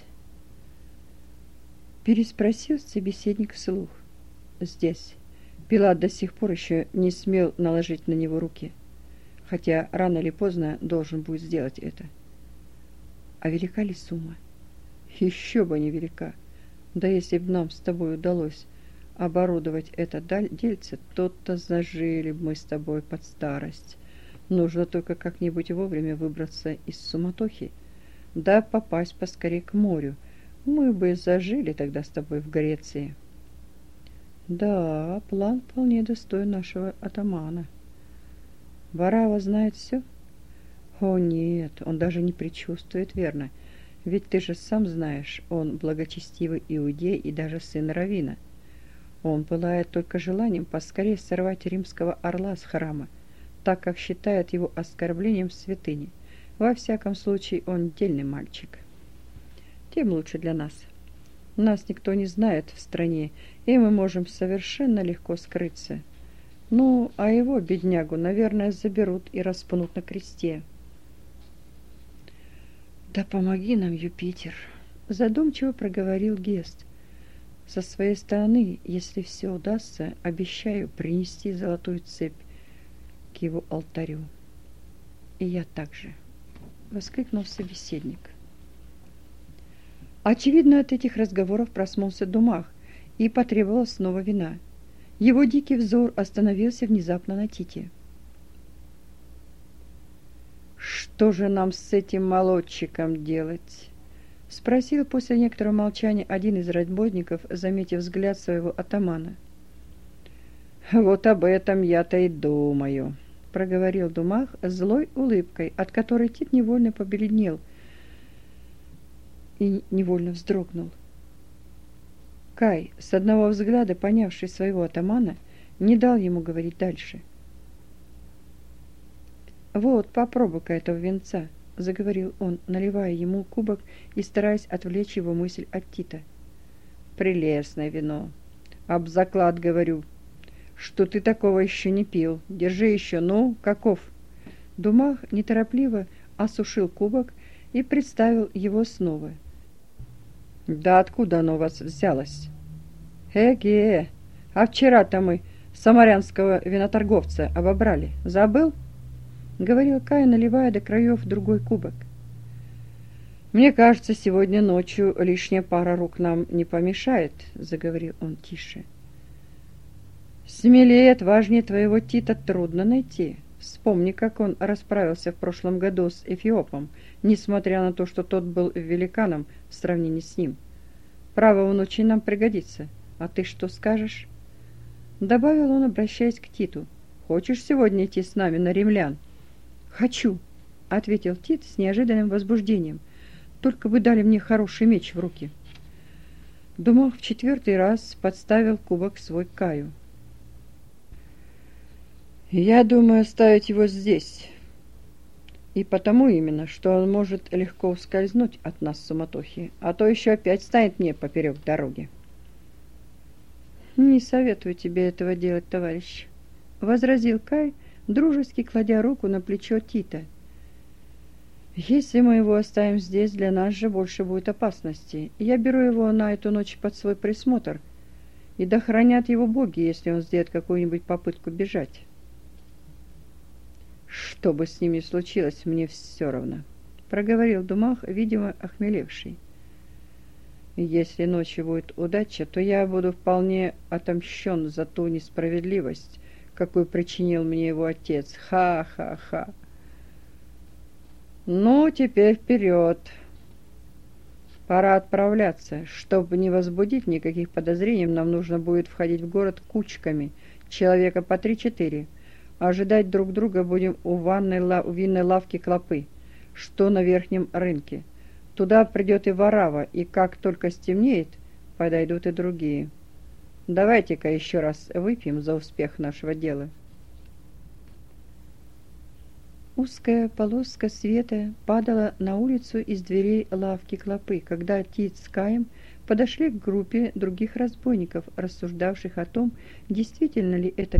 Переспросил собеседник вслух. «Здесь». Пилат до сих пор еще не смел наложить на него руки, хотя рано или поздно должен будет сделать это. А велика ли сумма? Еще бы не велика. Да если бы нам с тобой удалось оборудовать это дельце, то-то зажили бы мы с тобой под старость. Нужно только как-нибудь вовремя выбраться из суматохи, да попасть поскорее к морю. Мы бы зажили тогда с тобой в Греции. Да, план вполне достоин нашего атамана. Варава знает все? О нет, он даже не предчувствует, верно. Ведь ты же сам знаешь, он благочестивый иудей и даже сын раввина. Он пылает только желанием поскорее сорвать римского орла с храма, так как считает его оскорблением святыни. Во всяком случае, он дельный мальчик. Тем лучше для нас. Нас никто не знает в стране, и мы можем совершенно легко скрыться. Ну, а его, беднягу, наверное, заберут и распнут на кресте. «Да помоги нам, Юпитер!» — задумчиво проговорил Гест. «Со своей стороны, если все удастся, обещаю принести золотую цепь к его алтарю». «И я также!» — воскликнул собеседник. Очевидно, от этих разговоров проснулся Думах и потребовал снова вина. Его дикий взор остановился внезапно на Тите. «Что же нам с этим молодчиком делать?» — спросил после некоторого молчания один из работников, заметив взгляд своего атамана. «Вот об этом я-то и думаю», — проговорил Думах с злой улыбкой, от которой Тит невольно побледнел и невольно вздрогнул. Кай, с одного взгляда понявший своего атамана, не дал ему говорить дальше. «Вот, попробуй-ка этого винца», — заговорил он, наливая ему кубок и стараясь отвлечь его мысль от Тита. «Прелестное вино. Об заклад говорю, что ты такого еще не пил. Держи еще, ну, каков?» Думах неторопливо осушил кубок и представил его снова. «Да откуда оно у вас взялось?» «Эге, а вчера-то мы самарянского виноторговца обобрали. Забыл?» — говорил Кай, наливая до краев другой кубок. «Мне кажется, сегодня ночью лишняя пара рук нам не помешает», — заговорил он тише. «Смелее, отважнее твоего Тита трудно найти. Вспомни, как он расправился в прошлом году с Эфиопом, несмотря на то, что тот был великаном в сравнении с ним. Право, он очень нам пригодится. А ты что скажешь?» Добавил он, обращаясь к Титу. «Хочешь сегодня идти с нами на римлян?» «Хочу», — ответил Тит с неожиданным возбуждением. «Только вы дали мне хороший меч в руки». Думах в 4-й раз подставил кубок свой Каю. «Я думаю оставить его здесь. И потому именно, что он может легко ускользнуть от нас в суматохе, а то еще опять станет мне поперек дороги». «Не советую тебе этого делать, товарищ», — возразил Кай, дружески кладя руку на плечо Тита. «Если мы его оставим здесь, для нас же больше будет опасности. Я беру его на эту ночь под свой присмотр, и да хранят его боги, если он сделает какую-нибудь попытку бежать». «Что бы с ним ни случилось, мне все равно», — проговорил Думах, видимо, охмелевший. «Если ночью будет удача, то я буду вполне отомщен за ту несправедливость, какую причинил мне его отец. Ха-ха-ха! Ну, теперь вперед! Пора отправляться. Чтобы не возбудить никаких подозрений, нам нужно будет входить в город кучками, человека по 3-4. Ожидать друг друга будем у винной лавки Клопы, что на верхнем рынке. Туда придет и Варава, и как только стемнеет, подойдут и другие. Давайте-ка еще раз выпьем за успех нашего дела». Узкая полоска света падала на улицу из дверей лавки Клопы, когда Тит с Каем подошли к группе других разбойников, рассуждавших о том, действительно ли это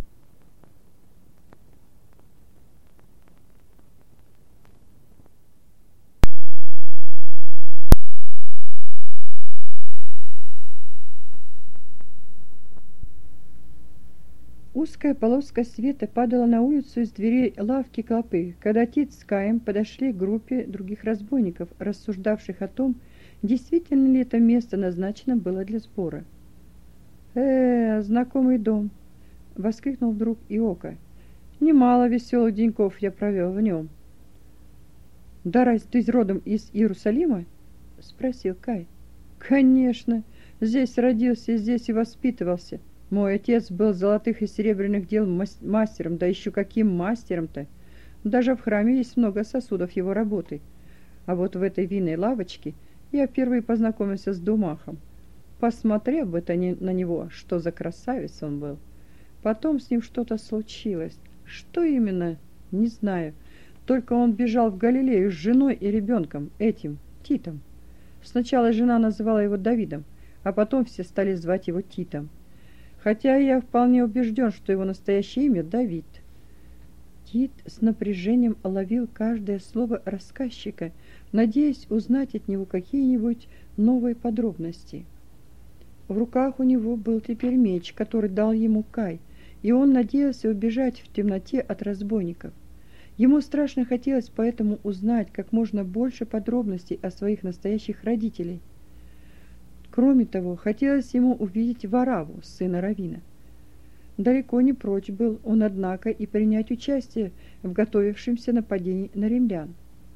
Узкая полоска света падала на улицу из дверей лавки Клопы, когда Тит с Каем подошли к группе других разбойников, рассуждавших о том, действительно ли это место назначено было для сбора. Знакомый дом!» — воскликнул вдруг Иока. «Немало веселых деньков я провел в нем». «Да разве ты родом из Иерусалима?» — спросил Кай. «Конечно, здесь родился и здесь и воспитывался. Мой отец был золотых и серебряных дел мастером, да еще каким мастером-то! Даже в храме есть много сосудов его работы. А вот в этой винной лавочке я впервые познакомился с Думахом. Посмотрел бы ты на него, что за красавец он был. Потом с ним что-то случилось. Что именно, не знаю. Только он бежал в Галилею с женой и ребенком, этим, Титом. Сначала жена называла его Давидом, а потом все стали звать его Титом. Хотя я вполне убежден, что его настоящее имя Давид». Тит с напряжением ловил каждое слово рассказчика, надеясь узнать от него какие-нибудь новые подробности. В руках у него был теперь меч, который дал ему Кай, и он надеялся убежать в темноте от разбойников. Ему страшно хотелось поэтому узнать как можно больше подробностей о своих настоящих родителях. Кроме того, хотелось ему увидеть Вараву, сына Равина. Далеко не прочь был он, однако, и принять участие в готовившемся нападении на римлян.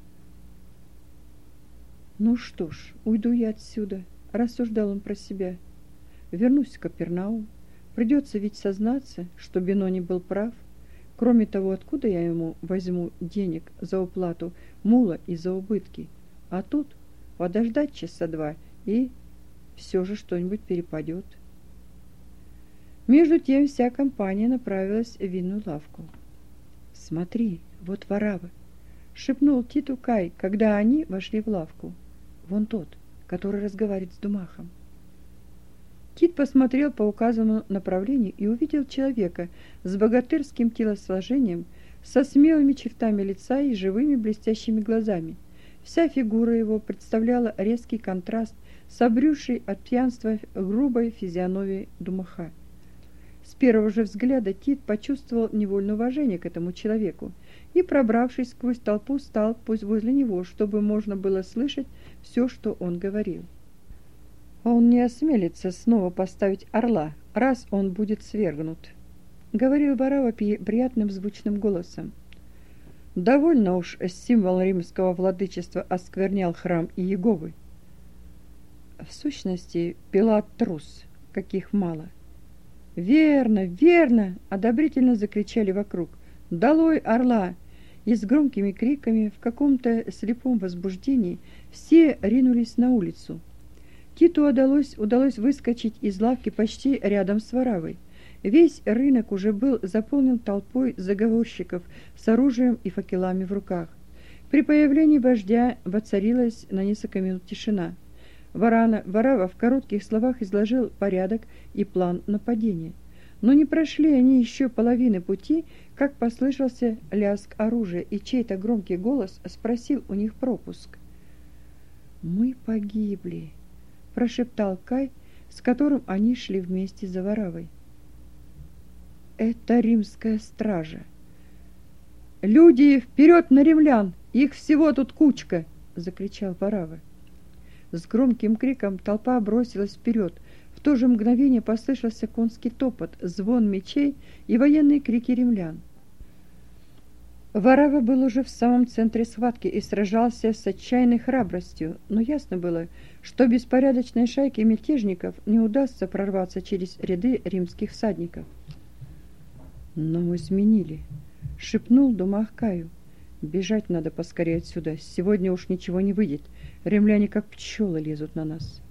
«Ну что ж, уйду я отсюда», — рассуждал он про себя. «Вернусь в Капернаум. Придется ведь сознаться, что Бенони был прав. Кроме того, откуда я ему возьму денег за уплату мула и за убытки? А тут подождать часа два, и все же что-нибудь перепадет». Между тем вся компания направилась в винную лавку. «Смотри, вот Варава», — шепнул Титу Кай, когда они вошли в лавку. «Вон тот, который разговаривает с Думахом». Тит посмотрел по указанному направлению и увидел человека с богатырским телосложением, со смелыми чертами лица и живыми блестящими глазами. Вся фигура его представляла резкий контраст с обрюзшей от пьянства грубой физиономией Думаха. С первого же взгляда Тит почувствовал невольное уважение к этому человеку и, пробравшись сквозь толпу, стал пусть возле него, чтобы можно было слышать все, что он говорил. «Он не осмелится снова поставить орла, раз он будет свергнут», — говорил Варава приятным звучным голосом. «Довольно уж символ римского владычества осквернял храм Иеговы. В сущности, Пилат трус, каких мало». «Верно, верно!» — одобрительно закричали вокруг. «Долой орла!» И с громкими криками в каком-то слепом возбуждении все ринулись на улицу. Титу удалось выскочить из лавки почти рядом с Варавой. Весь рынок уже был заполнен толпой заговорщиков с оружием и факелами в руках. При появлении вождя воцарилась на несколько минут тишина. Варава в коротких словах изложил порядок и план нападения. Но не прошли они еще половины пути, как послышался лязг оружия, и чей-то громкий голос спросил у них пропуск. «Мы погибли», — прошептал Кай, с которым они шли вместе за Варавой. «Это римская стража». «Люди, вперед на римлян! Их всего тут кучка!» — закричал Варава. С громким криком толпа бросилась вперед. В то же мгновение послышался конский топот, звон мечей и военные крики римлян. Варава был уже в самом центре схватки и сражался с отчаянной храбростью, но ясно было, что беспорядочной шайке мятежников не удастся прорваться через ряды римских всадников. «Но мы изменили», — шепнул Думах Каю. «Бежать надо поскорее отсюда. Сегодня уж ничего не выйдет. Римляне как пчелы лезут на нас».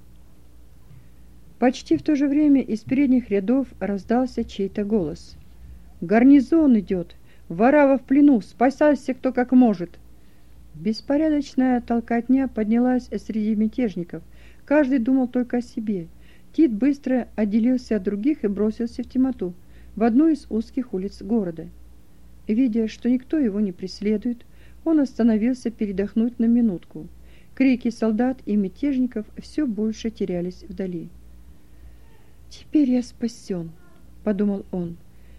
Почти в то же время из передних рядов раздался чей-то голос. «Гарнизон идет! Варава в плену! Спасайся, кто как может!» Беспорядочная толкотня поднялась среди мятежников. Каждый думал только о себе. Тит быстро отделился от других и бросился в темноту, в одну из узких улиц города. Видя, что никто его не преследует, он остановился передохнуть на минутку. Крики солдат и мятежников все больше терялись вдали. «Теперь я спасен», — подумал он.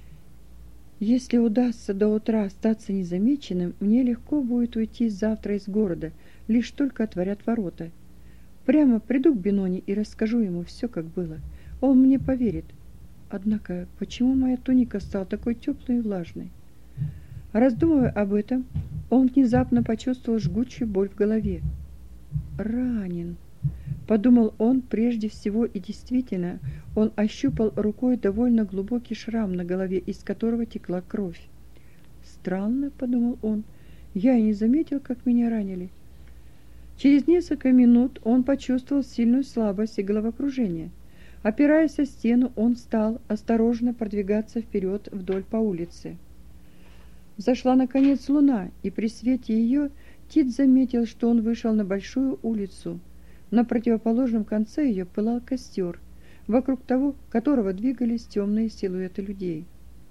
«Если удастся до утра остаться незамеченным, мне легко будет уйти завтра из города, лишь только отворят ворота. Прямо приду к Бенони и расскажу ему все, как было. Он мне поверит. Однако, почему моя туника стала такой теплой и влажной?» Раздумывая об этом, он внезапно почувствовал жгучую боль в голове. «Ранен», — подумал он прежде всего, и действительно, он ощупал рукой довольно глубокий шрам на голове, из которого текла кровь. «Странно», — подумал он, — «я и не заметил, как меня ранили». Через несколько минут он почувствовал сильную слабость и головокружение. Опираясь о стену, он стал осторожно продвигаться вперед вдоль по улице. Взошла, наконец, луна, и при свете ее Тит заметил, что он вышел на большую улицу. На противоположном конце ее пылал костер, вокруг которого двигались темные силуэты людей.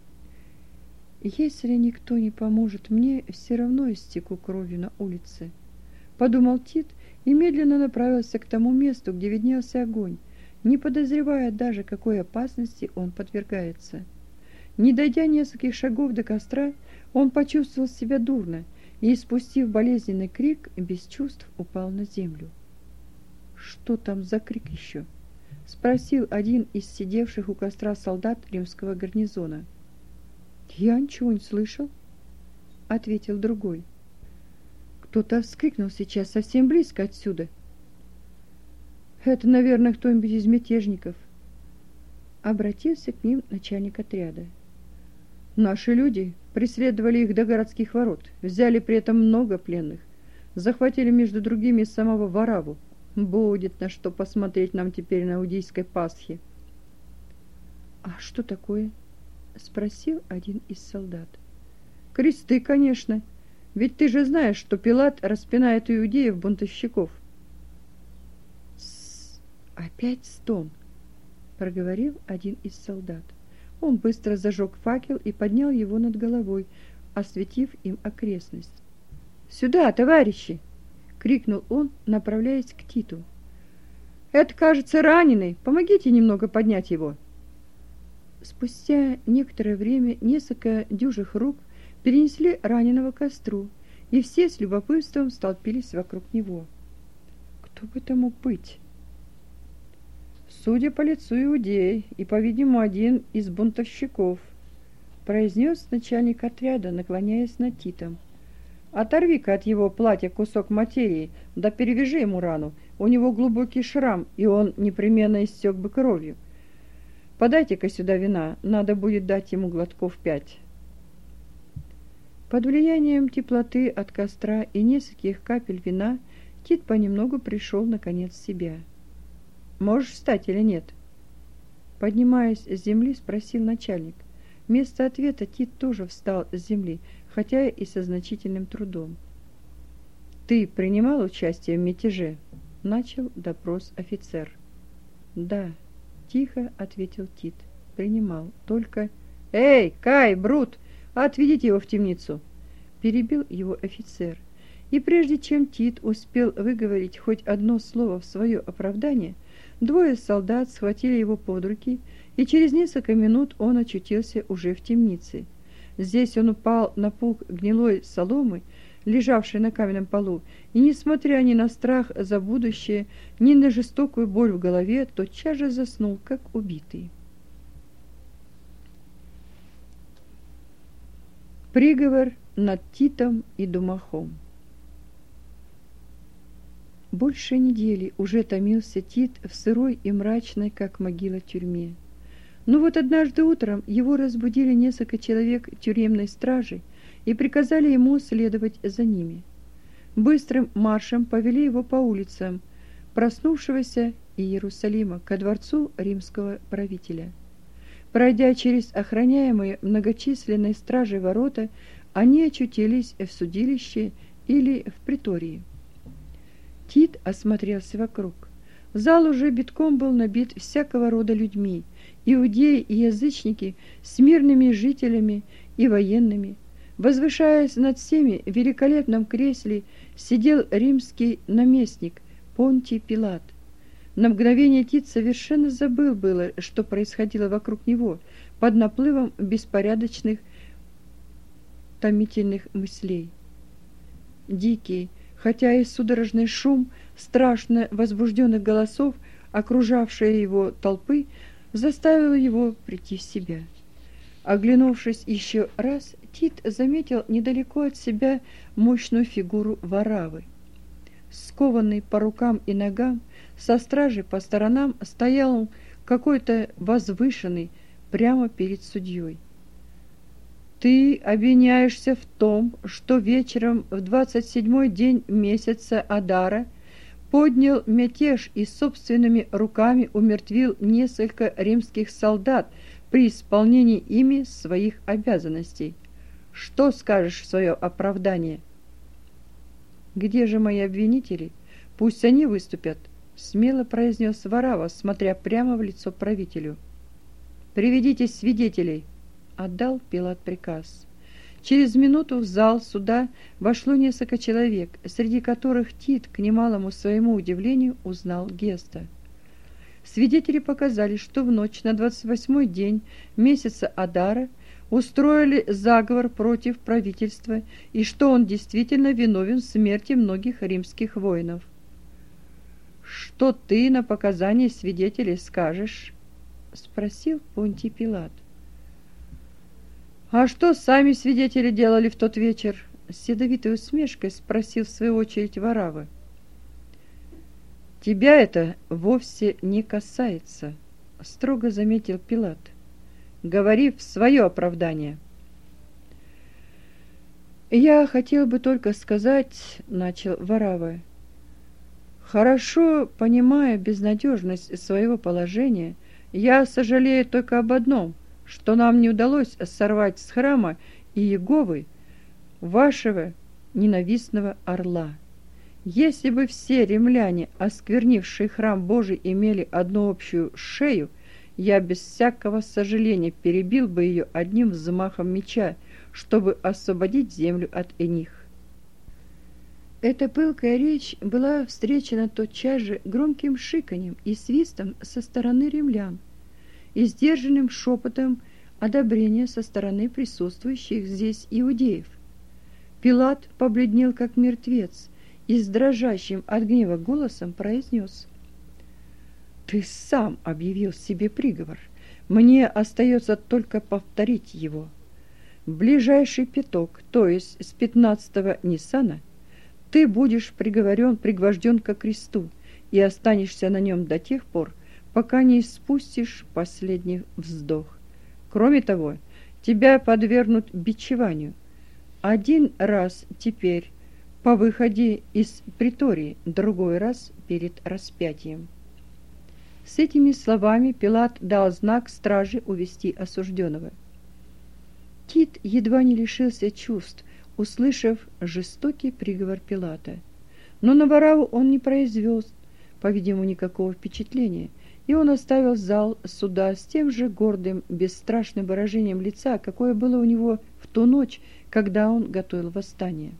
«Если никто не поможет мне, все равно истеку кровью на улице», — подумал Тит и медленно направился к тому месту, где виднелся огонь, не подозревая даже, какой опасности он подвергается. Не дойдя нескольких шагов до костра, он почувствовал себя дурно и, испустив болезненный крик, без чувств упал на землю. «Что там за крик еще?» — спросил один из сидевших у костра солдат римского гарнизона. «Я ничего не слышал», — ответил другой. «Кто-то вскрикнул сейчас совсем близко отсюда». «Это, наверное, кто-нибудь из мятежников», — обратился к ним начальник отряда. «Наши люди преследовали их до городских ворот, взяли при этом много пленных, захватили между другими самого Вараву. Будет на что посмотреть нам теперь на иудейской Пасхе». «А что такое?» — спросил один из солдат. «Кресты, конечно. Ведь ты же знаешь, что Пилат распинает иудеев-бунтовщиков». «Опять стон», — проговорил один из солдат. Он быстро зажег факел и поднял его над головой, осветив им окрестность. «Сюда, товарищи!» — крикнул он, направляясь к Титу. «Это, кажется, раненый. Помогите немного поднять его». Спустя некоторое время несколько дюжих рук перенесли раненого к костру, и все с любопытством столпились вокруг него. Кто бы это мог быть? Судя по лицу, иудей, и, по-видимому, один из бунтовщиков, произнес начальник отряда, наклоняясь над Титом. Оторви-ка от его платья кусок материи, да перевяжи ему рану. У него глубокий шрам, и он непременно истек бы кровью. Подайте-ка сюда вина, надо будет дать ему глотков 5. Под влиянием теплоты от костра и нескольких капель вина Тит понемногу пришел наконец в себя. «Можешь встать или нет?» Поднимаясь с земли, спросил начальник. Вместо ответа Тит тоже встал с земли, хотя и со значительным трудом. «Ты принимал участие в мятеже?» — начал допрос офицер. «Да», — тихо ответил Тит. «Принимал. Только...» «Эй, Кай, Брут, отведите его в темницу!» — перебил его офицер. И прежде чем Тит успел выговорить хоть одно слово в свое оправдание, двое солдат схватили его под руки, и через несколько минут он очутился уже в темнице. Здесь он упал на пук гнилой соломы, лежавшей на каменном полу, и, несмотря ни на страх за будущее, ни на жестокую боль в голове, тотчас же заснул, как убитый. Приговор над Титом и Думахом. Больше недели уже томился Тит в сырой и мрачной, как могила, тюрьме. Но вот однажды утром его разбудили несколько человек тюремной стражи и приказали ему следовать за ними. Быстрым маршем повели его по улицам проснувшегося Иерусалима ко дворцу римского правителя. Пройдя через охраняемые многочисленной стражей ворота, они очутились в судилище или в притории. Тит осмотрелся вокруг. Зал уже битком был набит всякого рода людьми, иудеи и язычники с мирными жителями и военными. Возвышаясь над всеми в великолепном кресле сидел римский наместник Понтий Пилат. На мгновение Тит совершенно забыл было, что происходило вокруг него, под наплывом беспорядочных, томительных мыслей. Дикий, хотя и судорожный шум страшно возбужденных голосов, окружавшей его толпы, заставил его прийти в себя. Оглянувшись еще раз, Тит заметил недалеко от себя мощную фигуру Вараввы. Скованный по рукам и ногам, со стражей по сторонам стоял какой-то возвышенный прямо перед судьей. «Ты обвиняешься в том, что вечером в 27-й день месяца Адара поднял мятеж и собственными руками умертвил несколько римских солдат при исполнении ими своих обязанностей. Что скажешь в свое оправдание?» «Где же мои обвинители? Пусть они выступят», — смело произнес Варавва, смотря прямо в лицо правителю. «Приведите свидетелей», — отдал Пилат приказ. Через минуту в зал суда вошло несколько человек, среди которых Тит, к немалому своему удивлению, узнал Геста. Свидетели показали, что в ночь на 28-й день месяца Адара устроили заговор против правительства и что он действительно виновен в смерти многих римских воинов. «Что ты на показания свидетелей скажешь?» — спросил Понтий Пилат. «А что сами свидетели делали в тот вечер?» — с ядовитой усмешкой спросил в свою очередь Варавва. «Тебя это вовсе не касается», — строго заметил Пилат. «Говори в свое оправдание». «Я хотел бы только сказать», — начал Варавва, «хорошо понимая безнадежность своего положения, я сожалею только об одном, что нам не удалось сорвать с храма Иеговы вашего ненавистного орла. Если бы все римляне, осквернившие храм Божий, имели одну общую шею, я без всякого сожаления перебил бы ее одним взмахом меча, чтобы освободить землю от них». Эта пылкая речь была встречена тотчас же громким шиканьем и свистом со стороны римлян и сдержанным шепотом одобрения со стороны присутствующих здесь иудеев. Пилат побледнел, как мертвец, и с дрожащим от гнева голосом произнес: «Ты сам объявил себе приговор. Мне остается только повторить его. В ближайший пяток, то есть с 15-го Ниссана, ты будешь пригвожден ко кресту и останешься на нем до тех пор, пока не испустишь последний вздох. Кроме того, тебя подвергнут бичеванию. Один раз теперь по выходе из притории, другой раз перед распятием». С этими словами Пилат дал знак страже увести осужденного. Тит едва не лишился чувств, услышав жестокий приговор Пилата. Но на Варавву он не произвел, по-видимому, никакого впечатления, и он оставил зал суда с тем же гордым, бесстрашным выражением лица, какое было у него в ту ночь, когда он готовил восстание.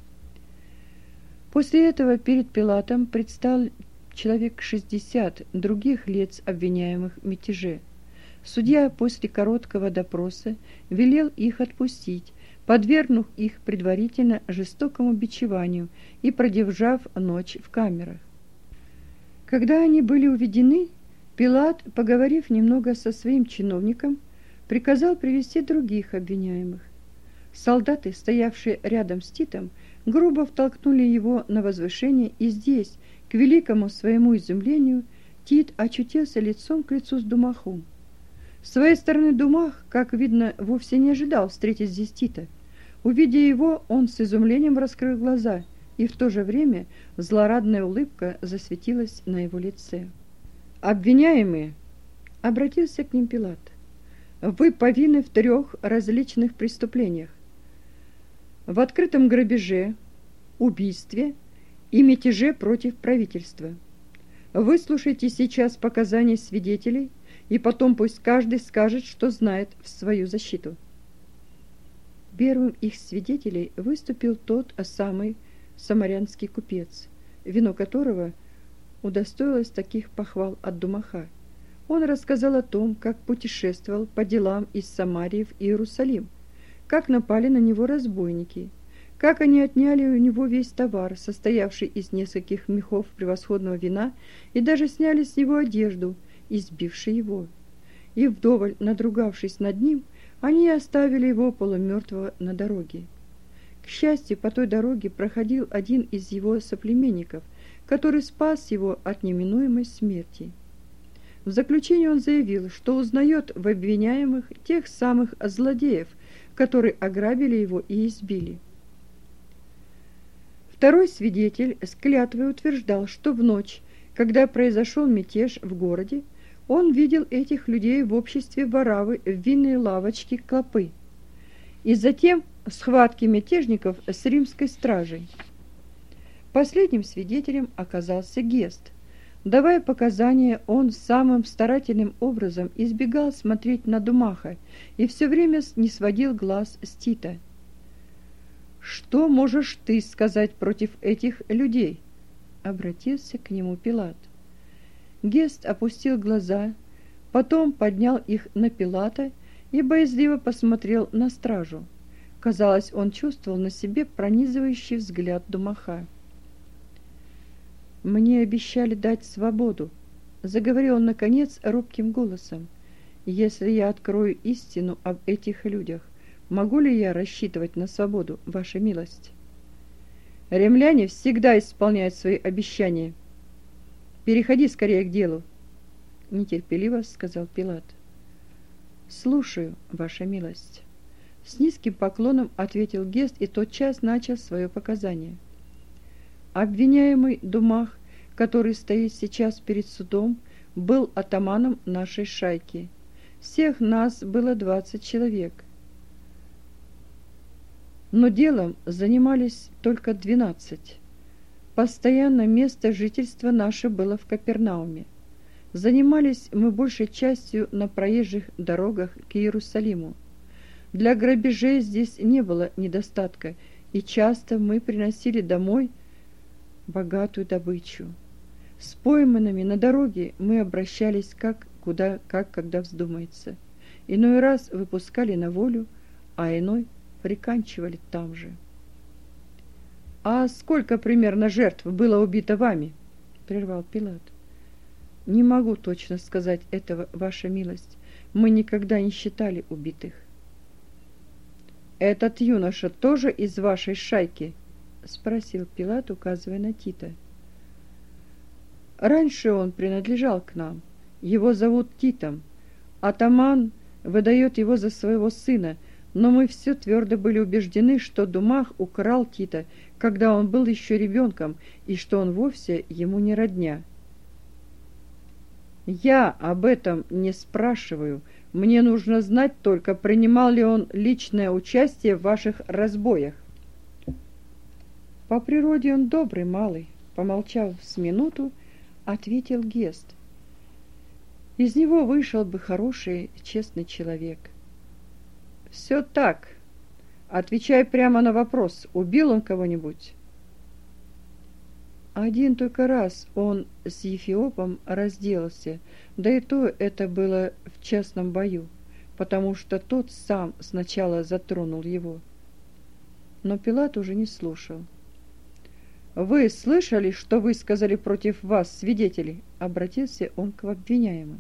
После этого перед Пилатом предстал человек 60 других лиц, обвиняемых в мятеже. Судья после короткого допроса велел их отпустить, подвергнув их предварительно жестокому бичеванию и продержав ночь в камерах. Когда они были уведены, Пилат, поговорив немного со своим чиновником, приказал привести других обвиняемых. Солдаты, стоявшие рядом с Титом, грубо втолкнули его на возвышение, и здесь, к великому своему изумлению, Тит очутился лицом к лицу с Думахом. С своей стороны Думах, как видно, вовсе не ожидал встретить здесь Тита. Увидя его, он с изумлением раскрыл глаза, и в то же время злорадная улыбка засветилась на его лице. «Обвиняемые!» — обратился к ним Пилат. «Вы повинны в 3 различных преступлениях: в открытом грабеже, убийстве и мятеже против правительства. Выслушайте сейчас показания свидетелей, и потом пусть каждый скажет, что знает в свою защиту». Первым их свидетелей выступил тот самый самарянский купец, вино которого удостоилось таких похвал от Думаха. Он рассказал о том, как путешествовал по делам из Самарии в Иерусалим, как напали на него разбойники, как они отняли у него весь товар, состоявший из нескольких мехов превосходного вина, и даже сняли с него одежду, избивши его. И вдоволь надругавшись над ним, они оставили его полумертвого на дороге. К счастью, по той дороге проходил один из его соплеменников, который спас его от неминуемой смерти. В заключение он заявил, что узнает в обвиняемых тех самых злодеев, которые ограбили его и избили. Второй свидетель с клятвой утверждал, что в ночь, когда произошел мятеж в городе, он видел этих людей в обществе Вараввы в винной лавочке Клопы, и затем в схватке мятежников с римской стражей. Последним свидетелем оказался Гест. Давая показания, он самым старательным образом избегал смотреть на Думаха и все время не сводил глаз с Тита. «Что можешь ты сказать против этих людей?» — обратился к нему Пилат. Гест опустил глаза, потом поднял их на Пилата и боязливо посмотрел на стражу. Казалось, он чувствовал на себе пронизывающий взгляд Думаха. «Мне обещали дать свободу», — заговорил он, наконец, робким голосом. «Если я открою истину об этих людях, могу ли я рассчитывать на свободу, ваша милость?» «Римляне всегда исполняют свои обещания. Переходи скорее к делу», — нетерпеливо сказал Пилат. «Слушаю, ваша милость». С низким поклоном ответил Гест и тотчас начал свое показание. Обвиняемый Думах, который стоит сейчас перед судом, был атаманом нашей шайки. Всех нас было 20 человек. Но делом занимались только 12. Постоянно место жительства наше было в Капернауме. Занимались мы большей частью на проезжих дорогах к Иерусалиму. Для грабежей здесь не было недостатка, и часто мы приносили домой богатую добычу. С пойманными на дороге мы обращались как когда вздумается. Иной раз выпускали на волю, а иной приканчивали там же. «А сколько примерно жертв было убито вами?» — прервал Пилат. «Не могу точно сказать этого, ваша милость. Мы никогда не считали убитых». «Этот юноша тоже из вашей шайки?» — спросил Пилат, указывая на Тита. «Раньше он принадлежал к нам. Его зовут Титом. Атаман выдает его за своего сына, но мы все твердо были убеждены, что Думах украл Тита, когда он был еще ребенком, и что он вовсе ему не родня». «Я об этом не спрашиваю. Мне нужно знать только, принимал ли он личное участие в ваших разбоях». «По природе он добрый малый», — помолчав с минуту, ответил Гест. «Из него вышел бы хороший, честный человек». «Все так. Отвечай прямо на вопрос, убил он кого-нибудь?» Один только раз он с Ефиопом разделался, да и то это было в честном бою, потому что тот сам сначала затронул его. Но Пилат уже не слушал. «Вы слышали, что высказали против вас свидетели?» — обратился он к обвиняемым.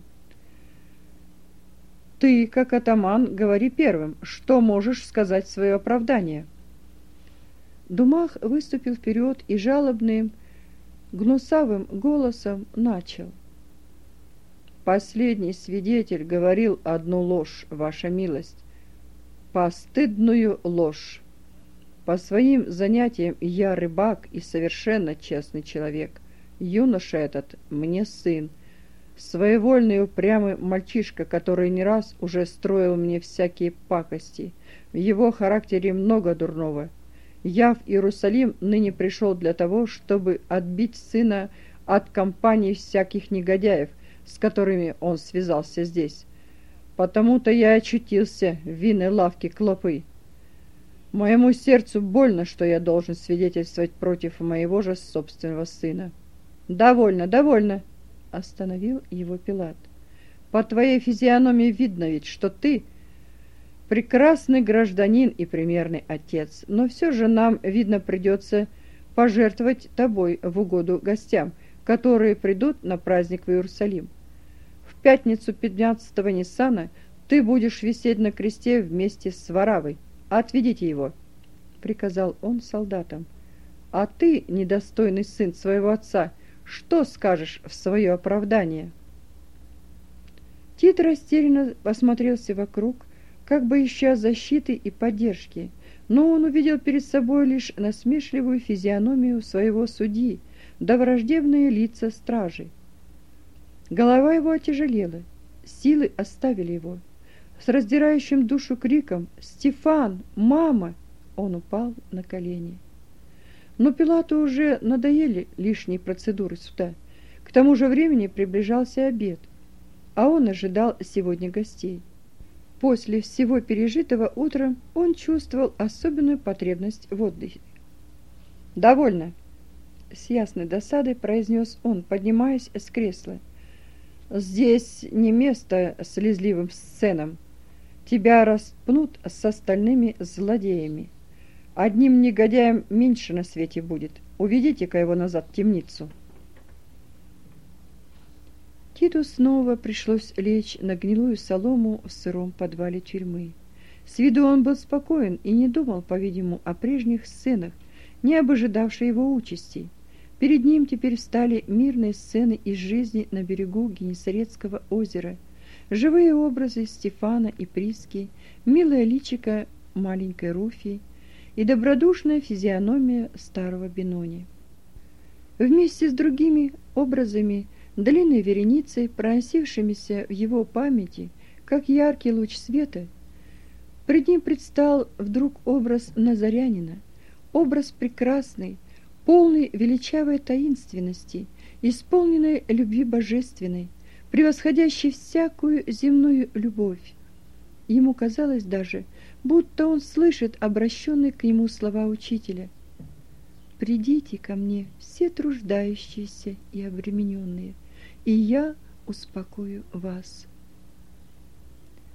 «Ты, как атаман, говори первым, что можешь сказать в свое оправдание?» Думах выступил вперед и жалобным, гнусавым голосом начал. «Последний свидетель говорил одну ложь, ваша милость, постыдную ложь. По своим занятиям я рыбак и совершенно честный человек. Юноша этот мне сын, своевольный и упрямый мальчишка, который не раз уже строил мне всякие пакости. В его характере много дурного. Я в Иерусалим ныне пришел для того, чтобы отбить сына от компании всяких негодяев, с которыми он связался здесь. Потому-то я очутился в винной лавке Клопы. Моему сердцу больно, что я должен свидетельствовать против моего же собственного сына». «Довольно, довольно!» — остановил его Пилат. «По твоей физиономии видно ведь, что ты прекрасный гражданин и примерный отец, но все же нам, видно, придется пожертвовать тобой в угоду гостям, которые придут на праздник в Иерусалим. В пятницу 15-го Ниссана ты будешь висеть на кресте вместе с Варавой. Отведите его», — приказал он солдатам. «А ты, недостойный сын своего отца, что скажешь в свое оправдание?» Тит растерянно осмотрелся вокруг, как бы ища защиты и поддержки, но он увидел перед собой лишь насмешливую физиономию своего судьи да враждебные лица стражей. Голова его отяжелела, силы оставили его. С раздирающим душу криком «Стефан! Мама!» он упал на колени. Но Пилату уже надоели лишние процедуры суда. К тому же времени приближался обед, а он ожидал сегодня гостей. После всего пережитого утром он чувствовал особенную потребность в отдыхе. «Довольно!» — с ясной досадой произнес он, поднимаясь с кресла. «Здесь не место слезливым сценам. Тебя распнут с остальными злодеями. Одним негодяем меньше на свете будет. Уведите-ка его назад в темницу». Титу снова пришлось лечь на гнилую солому в сыром подвале тюрьмы. С виду он был спокоен и не думал, по-видимому, о прежних сценах, не об ожидавшей его участи. Перед ним теперь встали мирные сцены из жизни на берегу Генесарецкого озера, живые образы Стефана и Приски, милое личико маленькой Руфи и добродушная физиономия старого Бенони. Вместе с другими образами, длинной вереницей, проносившимися в его памяти, как яркий луч света, пред ним предстал вдруг образ Назарянина, образ прекрасный, полный величавой таинственности, исполненной любви божественной, превосходящей всякую земную любовь. Ему казалось даже, будто он слышит обращенные к нему слова учителя: «Придите ко мне, все труждающиеся и обремененные, и я успокою вас».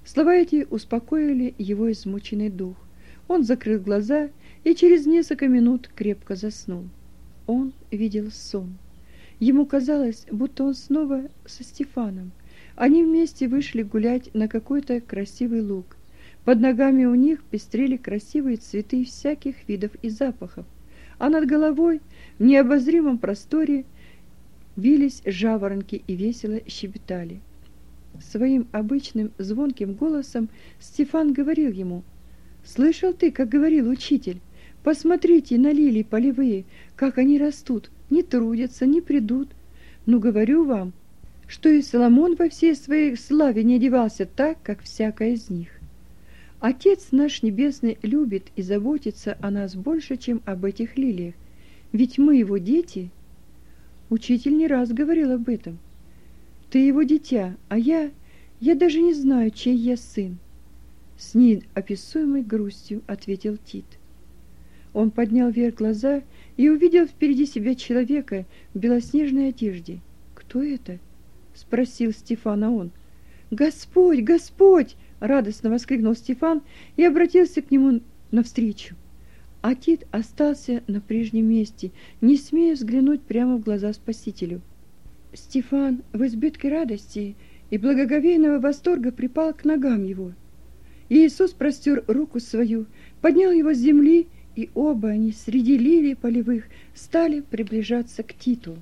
Слова эти успокоили его измученный дух. Он закрыл глаза и через несколько минут крепко заснул. Он видел сон. Ему казалось, будто он снова со Стефаном. Они вместе вышли гулять на какой-то красивый луг. Под ногами у них пестрели красивые цветы всяких видов и запахов, а над головой в необозримом просторе вились жаворонки и весело щебетали. Своим обычным звонким голосом Стефан говорил ему: «Слышал ты, как говорил учитель? Посмотрите на лилии полевые, как они растут, не трудятся, не придут. Ну, говорю вам, что и Соломон во всей своей славе не одевался так, как всякая из них. Отец наш Небесный любит и заботится о нас больше, чем об этих лилиях, ведь мы его дети». Учитель не раз говорил об этом. «Ты его дитя, а я даже не знаю, чей я сын», — с неописуемой грустью ответил Тит. Он поднял вверх глаза и увидел впереди себя человека в белоснежной одежде. «Кто это?» — спросил Стефана он. «Господь, Господь!» — радостно воскликнул Стефан и обратился к нему навстречу. А Тит остался на прежнем месте, не смея взглянуть прямо в глаза Спасителю. Стефан в избытке радости и благоговейного восторга припал к ногам его. И Иисус простер руку свою, поднял его с земли, и оба они среди лилий полевых стали приближаться к Титу.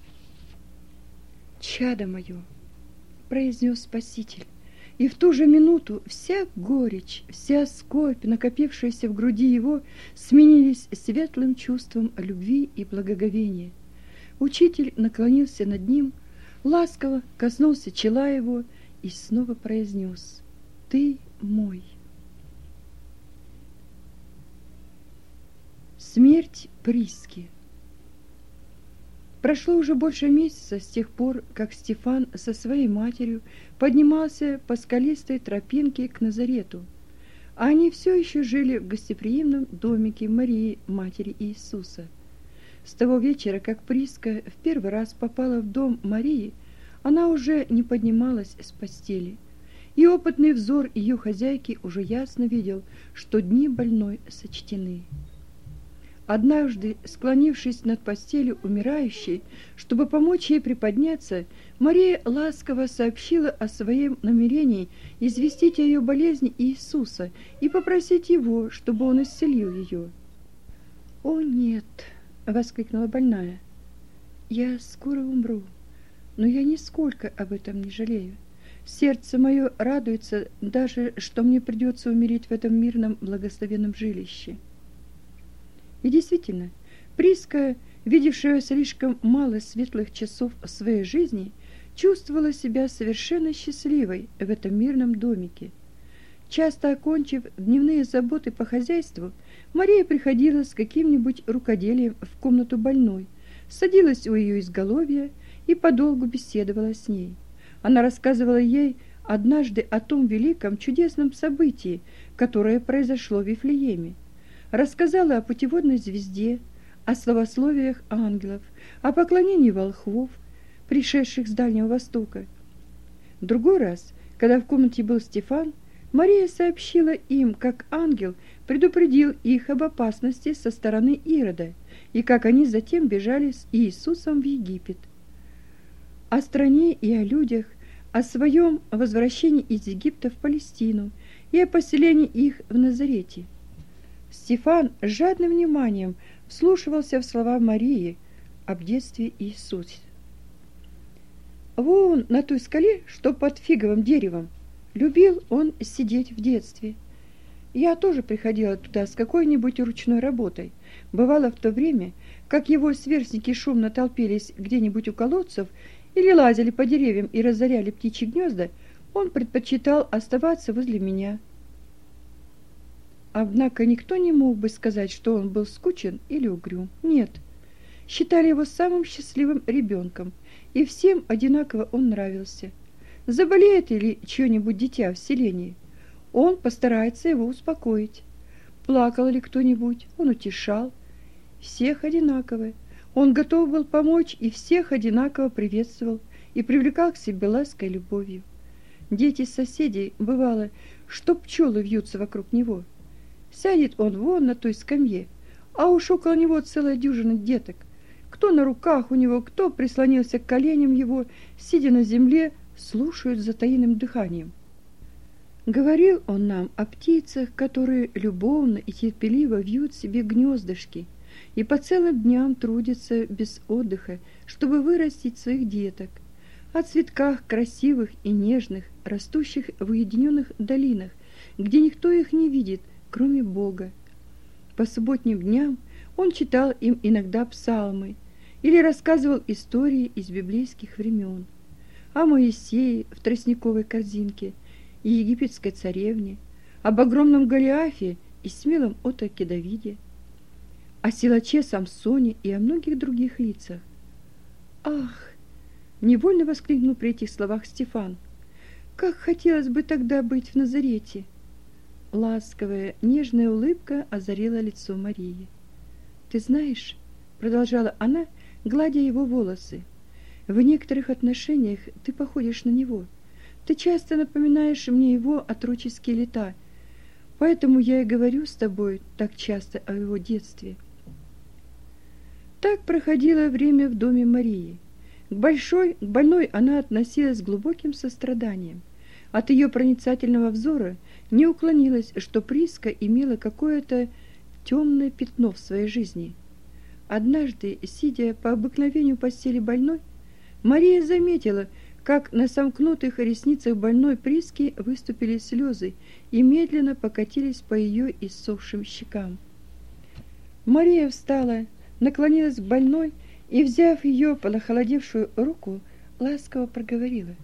«Чадо мое!» — произнес Спаситель, и в ту же минуту вся горечь, вся скорбь, накопившаяся в груди его, сменились светлым чувством любви и благоговения. Учитель наклонился над ним, ласково коснулся чела его и снова произнес: «Ты мой». Смерть Приски. Прошло уже больше месяца с тех пор, как Стефан со своей матерью поднимался по скалистой тропинке к Назарету, а они все еще жили в гостеприимном домике Марии, матери Иисуса. С того вечера, как Приска в первый раз попала в дом Марии, она уже не поднималась с постели, и опытный взор ее хозяйки уже ясно видел, что дни больной сочтены. Однажды, склонившись над постелью умирающей, чтобы помочь ей приподняться, Мария ласково сообщила о своем намерении известить о ее болезни Иисуса и попросить его, чтобы он исцелил ее. «О, нет!» — воскликнула больная. «Я скоро умру, но я нисколько об этом не жалею. Сердце мое радуется даже, что мне придется умереть в этом мирном благословенном жилище». И действительно, Приска, видевшая слишком мало светлых часов в своей жизни, чувствовала себя совершенно счастливой в этом мирном домике. Часто окончив дневные заботы по хозяйству, Мария приходила с каким-нибудь рукоделием в комнату больной, садилась у ее изголовья и подолгу беседовала с ней. Она рассказывала ей однажды о том великом чудесном событии, которое произошло в Вифлееме. Рассказала о путеводной звезде, о славословиях ангелов, о поклонении волхвов, пришедших с Дальнего Востока. В другой раз, когда в комнате был Стефан, Мария сообщила им, как ангел предупредил их об опасности со стороны Ирода, и как они затем бежали с Иисусом в Египет. О стране и о людях, о своем возвращении из Египта в Палестину и о поселении их в Назарете. Стефан с жадным вниманием вслушивался в слова Марии об детстве Иисуса. Вон на той скале, что под фиговым деревом, любил он сидеть в детстве. Я тоже приходила туда с какой-нибудь ручной работой. Бывало в то время, как его сверстники шумно толпились где-нибудь у колодцев или лазили по деревьям и разоряли птичьи гнезда, он предпочитал оставаться возле меня. Однако никто не мог бы сказать, что он был скучен или угрюм. Нет, считали его самым счастливым ребенком, и всем одинаково он нравился. Заболеет ли чье-нибудь дитя в селении, он постарается его успокоить. Плакал ли кто-нибудь, он утешал. Всех одинаково. Он готов был помочь и всех одинаково приветствовал и привлекал к себе лаской и любовью. Дети соседей, бывало, что пчелы вьются вокруг него. Сядет он вон на той скамье, а уж около него целая дюжина деток. Кто на руках у него, кто прислонился к коленям его, сидя на земле, слушают с затаенным дыханием. Говорил он нам о птицах, которые любовно и терпеливо вьют себе гнездышки и по целым дням трудятся без отдыха, чтобы вырастить своих деток, о цветках красивых и нежных, растущих в уединенных долинах, где никто их не видит, кроме Бога. По субботним дням он читал им иногда псалмы или рассказывал истории из библейских времен о Моисее в тростниковой корзинке и египетской царевне, об огромном Голиафе и смелом отроке Давиде, о силаче Самсоне и о многих других лицах. «Ах!» — невольно воскликнул при этих словах Стефан. «Как хотелось бы тогда быть в Назарете!» Ласковая, нежная улыбка озарила лицо Марии. «Ты знаешь, — продолжала она, гладя его волосы, — в некоторых отношениях ты походишь на него. Ты часто напоминаешь мне его отроческие лета, поэтому я и говорю с тобой так часто о его детстве». Так проходило время в доме Марии. К больной она относилась с глубоким состраданием. От ее проницательного взора не уклонилось, что Приска имела какое-то темное пятно в своей жизни. Однажды, сидя по обыкновению в постели больной, Мария заметила, как на сомкнутых ресницах больной Приски выступили слезы и медленно покатились по ее иссохшим щекам. Мария встала, наклонилась к больной и, взяв ее под охолодевшую руку, ласково проговорила: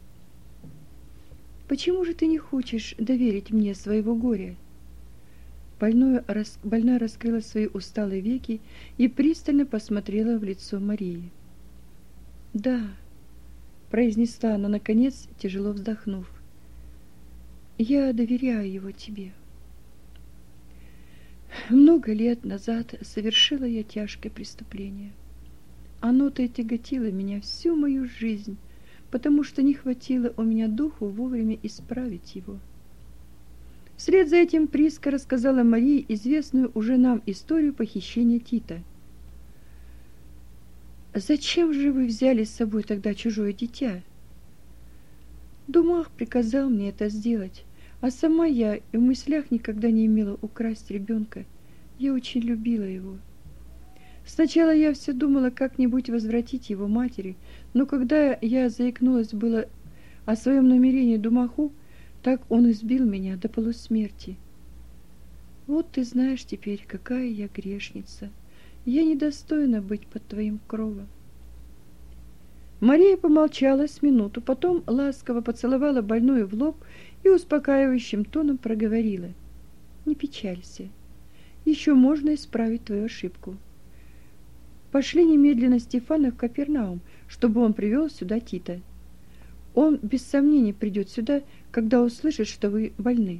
«Почему же ты не хочешь доверить мне своего горя?» Больная раскрыла свои усталые веки и пристально посмотрела в лицо Марии. «Да», — произнесла она наконец, тяжело вздохнув, — «я доверяю его тебе. Много лет назад совершила я тяжкое преступление. Оно-то и тяготило меня всю мою жизнь, потому что не хватило у меня духу вовремя исправить его». Вслед за этим Приска рассказала Марии известную уже нам историю похищения Тита. «Зачем же вы взяли с собой тогда чужое дитя?» «Думах приказал мне это сделать, а сама я и в мыслях никогда не имела украсть ребенка. Я очень любила его. Сначала я все думала как-нибудь возвратить его матери, но когда я заикнулась было о своем намерении Думаху, так он избил меня до полусмерти. Вот ты знаешь теперь, какая я грешница. Я недостойна быть под твоим кровом». Мария помолчала с минуту, потом ласково поцеловала больную в лоб и успокаивающим тоном проговорила: «Не печалься, еще можно исправить твою ошибку. Пошли немедленно Стефана в Капернаум, чтобы он привел сюда Тита. Он без сомнений придет сюда, когда услышит, что вы больны.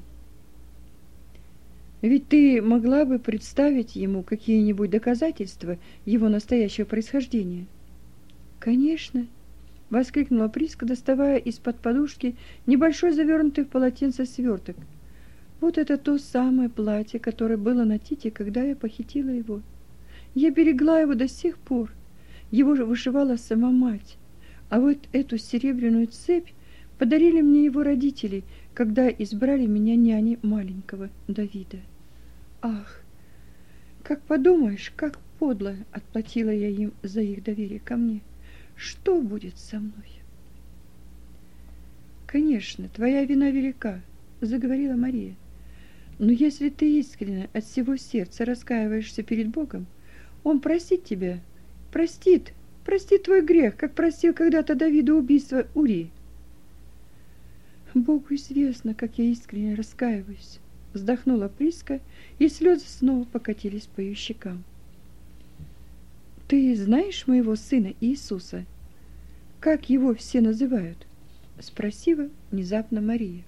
Ведь ты могла бы представить ему какие-нибудь доказательства его настоящего происхождения». «Конечно», — воскликнула Приска, доставая из-под подушки небольшой завернутый в полотенце сверток. «Вот это то самое платье, которое было на Тите, когда я похитила его. Я берегла его до сих пор. Его же вышивала сама мать. А вот эту серебряную цепь подарили мне его родители, когда избрали меня няней маленького Давида. Ах, как подумаешь, как подло отплатила я им за их доверие ко мне. Что будет со мной?» «Конечно, твоя вина велика», — заговорила Мария. «Но если ты искренне от всего сердца раскаиваешься перед Богом, Он простит тебя, простит твой грех, как простил когда-то Давиду убийство Урии». «Богу известно, как я искренне раскаиваюсь», — вздохнула Приска, и слезы снова покатились по ее щекам. «Ты знаешь моего сына Иисуса? Как его все называют?» — спросила внезапно Мария.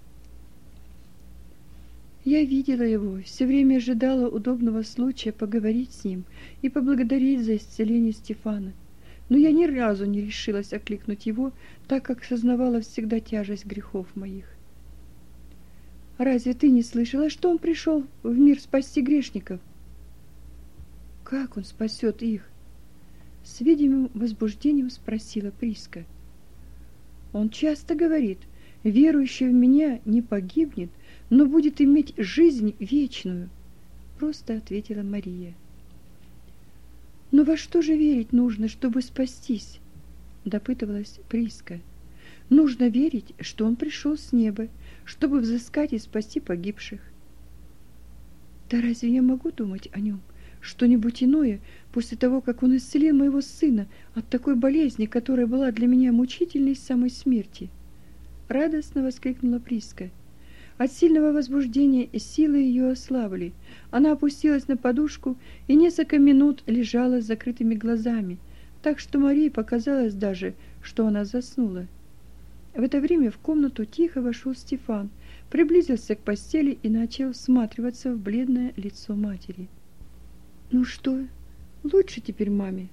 «Я видела его, все время ожидала удобного случая поговорить с ним и поблагодарить за исцеление Стефана. но я ни разу не решилась окликнуть его, так как сознавала всегда тяжесть грехов моих. Разве ты не слышала, что он пришел в мир спасти грешников? Как он спасет их? С видимым возбуждением спросила Приска. Он часто говорит: верующий в меня не погибнет, но будет иметь жизнь вечную, просто ответила Мария. Но во что же верить нужно, чтобы спастись? Допытывалась Приска. Нужно верить, что он пришел с неба, чтобы взыскать и спасти погибших. Да разве я могу думать о нем что-нибудь иное после того, как он исцелил моего сына от такой болезни, которая была для меня мучительной самой смерти? Радостно воскликнула Приска. От сильного возбуждения силы ее ослабли. Она опустилась на подушку и несколько минут лежала с закрытыми глазами, так что Марии показалось даже, что она заснула. В это время в комнату тихо вошел Стефан, приблизился к постели и начал всматриваться в бледное лицо матери. «Ну что, лучше теперь маме?»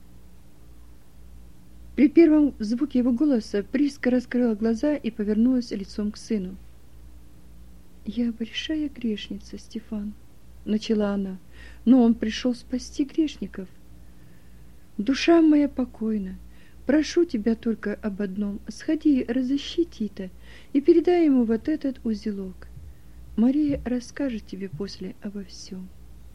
При первом звуке его голоса Приска раскрыла глаза и повернулась лицом к сыну. «Я большая грешница, Стефан», — начала она, — «но он пришел спасти грешников. Душа моя покойна. Прошу тебя только об одном: сходи, разыщи Тита и передай ему вот этот узелок. Мария расскажет тебе после обо всем».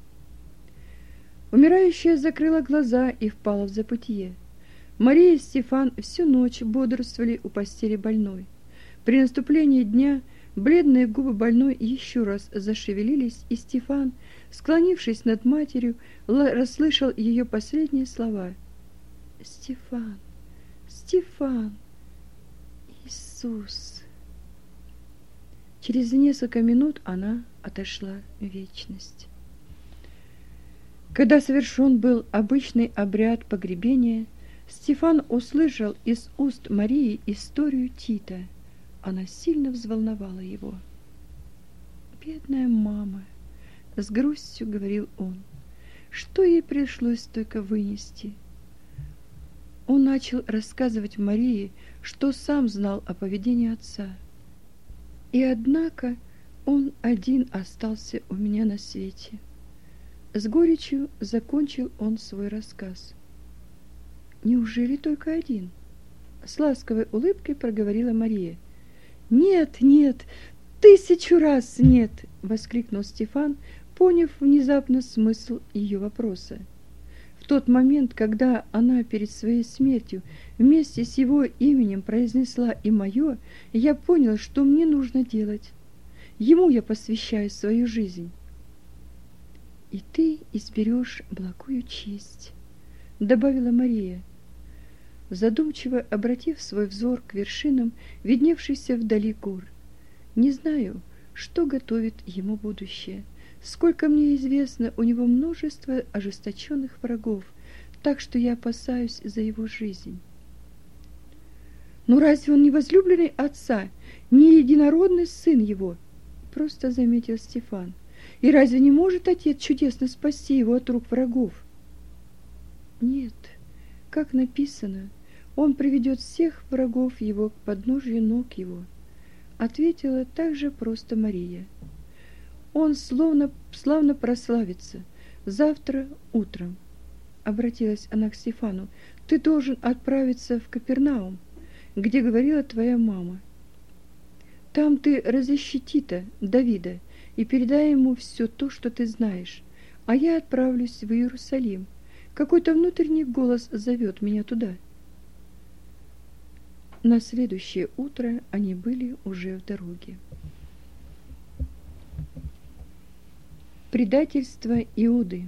Умирающая закрыла глаза и впала в забытье. Мария и Стефан всю ночь бодрствовали у постели больной. При наступлении дня бледные губы больной еще раз зашевелились, и Стефан, склонившись над матерью, расслышал ее последние слова: «Стефан, Стефан, Иисус». Через несколько минут она отошла в вечность. Когда совершен был обычный обряд погребения, Стефан услышал из уст Марии историю Тита. Она сильно взволновала его. «Бедная мама», — с грустью говорил он, — «что ей пришлось столько вынести?» Он начал рассказывать Марии, что сам знал о поведении отца. «И однако он один остался у меня на свете». С горечью закончил он свой рассказ. «Неужели только один?» С ласковой улыбкой проговорила Мария. «Нет, нет, 1000 раз нет!» — воскликнул Стефан, поняв внезапно смысл ее вопроса. В тот момент, когда она перед своей смертью вместе с его именем произнесла и мое, я понял, что мне нужно делать. Ему я посвящаю свою жизнь. «И ты изберешь благую честь», — добавила Мария, задумчиво обратив свой взор к вершинам, видневшейся вдали гор. «Не знаю, что готовит ему будущее. Сколько мне известно, у него множество ожесточенных врагов, так что я опасаюсь за его жизнь». «Но разве он не возлюбленный отца, не единородный сын его?» — просто заметил Стефан. «И разве не может отец чудесно спасти его от рук врагов?» «Нет, как написано, он приведет всех врагов его к подножию ног его», — ответила также просто Мария. «Он славно прославится завтра утром», — обратилась она к Стефану. «Ты должен отправиться в Капернаум, где говорила твоя мама. Там ты разыщи Тита, Давида, и передай ему все то, что ты знаешь, а я отправлюсь в Иерусалим. Какой-то внутренний голос зовет меня туда». На следующее утро они были уже в дороге. Предательство Иуды.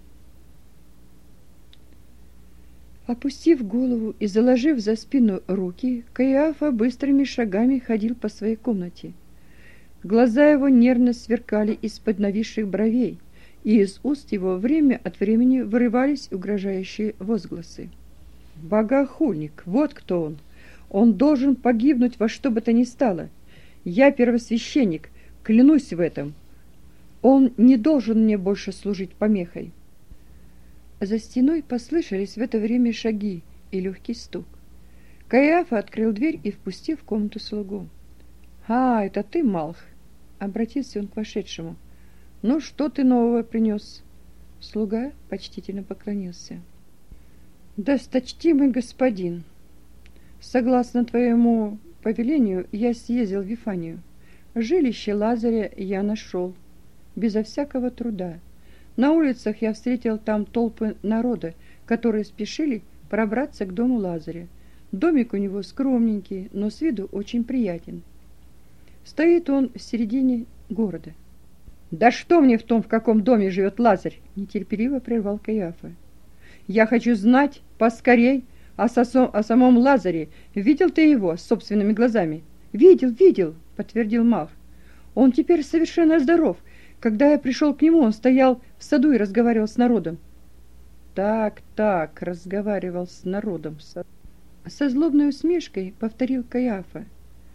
Опустив голову и заложив за спину руки, Каиафа быстрыми шагами ходил по своей комнате. Глаза его нервно сверкали из-под нависших бровей, и из уст его время от времени вырывались угрожающие возгласы. «Богохульник, вот кто он! Он должен погибнуть во что бы то ни стало! Я первосвященник, клянусь в этом! Он не должен мне больше служить помехой!» За стеной послышались в это время шаги, и легкий стук. Каиафа открыл дверь и впустил в комнату слугу. «А, это ты, Малх?» — обратился он к вошедшему. «Ну, что ты нового принес?» Слуга почтительно поклонился. «Досточтимый господин, согласно твоему повелению, я съездил в Вифанию. Жилище Лазаря я нашел, безо всякого труда. На улицах я встретил там толпы народа, которые спешили пробраться к дому Лазаря. Домик у него скромненький, но с виду очень приятен. Стоит он в середине города». «Да что мне в том, в каком доме живет Лазарь?» — нетерпеливо прервал Каиафа. «Я хочу знать поскорей о самом Лазаре. Видел ты его собственными глазами?» «Видел», — подтвердил Малх. «Он теперь совершенно здоров. Когда я пришел к нему, он стоял в саду и разговаривал с народом». «Так, разговаривал с народом». Со злобной усмешкой повторил Каиафа.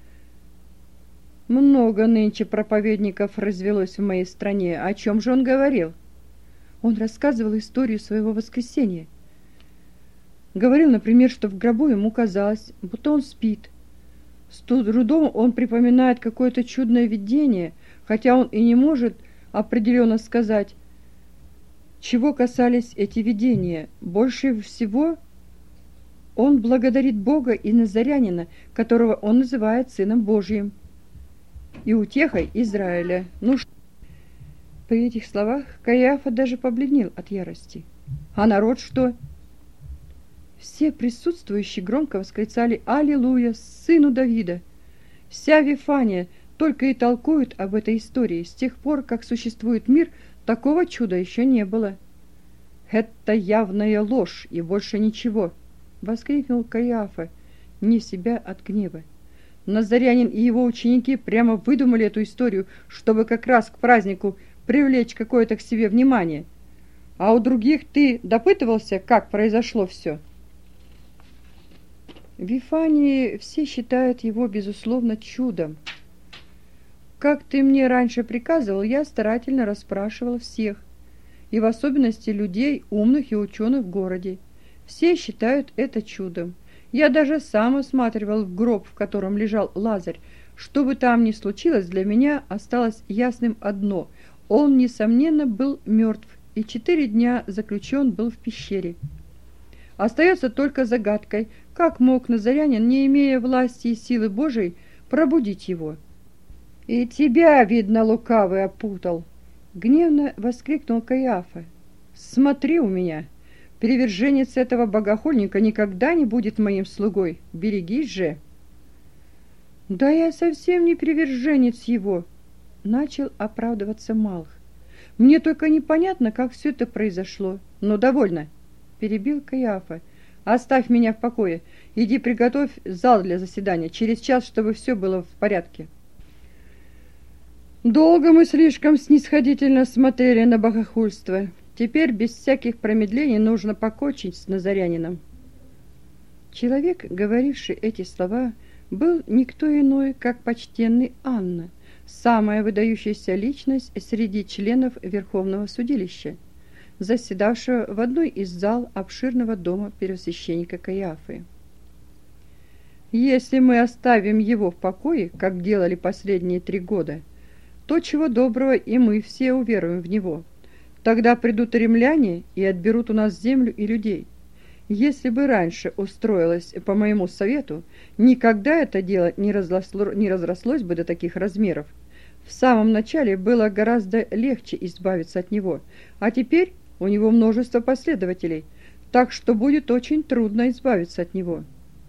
«Много нынче проповедников развелось в моей стране. О чем же он говорил?» Он рассказывал историю своего воскресения. Говорил, например, что в гробу ему казалось, будто он спит. С трудом он припоминает какое-то чудное видение, хотя он и не может определенно сказать, чего касались эти видения. Больше всего он благодарит Бога и Назарянина, которого он называет Сыном Божьим и утехой Израиля. При этих словах Каиафа даже побледнел от ярости. «А народ что?» Все присутствующие громко восклицали «Аллилуйя, сыну Давида!». Вся Вифания только и толкует об этой истории. С тех пор, как существует мир, такого чуда еще не было. «Это явная ложь и больше ничего!» — воскликнул Каиафа, не в себя от гнева. Назарянин и его ученики прямо выдумали эту историю, чтобы как раз к празднику привлечь какое-то к себе внимание. А у других ты допытывался, как произошло все? В Вифании все считают его, безусловно, чудом. Как ты мне раньше приказывал, я старательно расспрашивал всех, и в особенности людей, умных и ученых в городе. Все считают это чудом. Я даже сам осматривал гроб, в котором лежал Лазарь. Что бы там ни случилось, для меня осталось ясным одно: он, несомненно, был мертв, и 4 дня заключен был в пещере. Остается только загадкой, как мог Назарянин, не имея власти и силы Божией, пробудить его. «И тебя, видно, лукавый опутал!» — гневно воскликнул Каиафа. «Смотри у меня! Приверженец этого богохульника никогда не будет моим слугой. Берегись же!» «Да я совсем не приверженец его!» — начал оправдываться Малх. «Мне только непонятно, как все это произошло. Но довольно!» — перебил Каиафа. «Оставь меня в покое. Иди приготовь зал для заседания. Через час, чтобы все было в порядке». Долго мы слишком снисходительно смотрели на богохульство. Теперь без всяких промедлений нужно покончить с Назарянином. Человек, говоривший эти слова, был никто иной, как почтенный Анна, самая выдающаяся личность среди членов Верховного судилища, заседавшего в одной из зал обширного дома первосвященника Каиафы. «Если мы оставим его в покое, как делали последние 3 года, то чего доброго и мы все уверуем в него. Тогда придут римляне и отберут у нас землю и людей. Если бы раньше устроилось по моему совету, никогда это дело не разрослось бы до таких размеров. В самом начале было гораздо легче избавиться от него, а теперь у него множество последователей, так что будет очень трудно избавиться от него».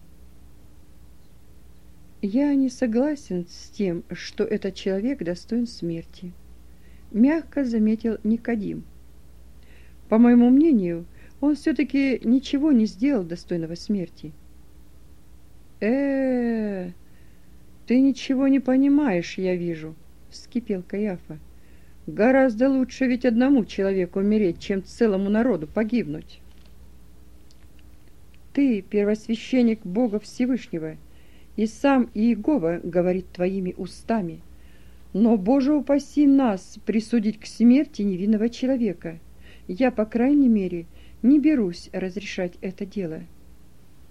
«Я не согласен с тем, что этот человек достоин смерти», — мягко заметил Никодим. «По моему мнению, он все-таки ничего не сделал достойного смерти». Ты ничего не понимаешь, я вижу», — вскипел Каиафа. «Гораздо лучше ведь одному человеку умереть, чем целому народу погибнуть». «Ты первосвященник Бога Всевышнего, и сам Иегова говорит твоими устами. Но, Боже упаси нас, присудить к смерти невинного человека. Я, по крайней мере, не берусь разрешать это дело».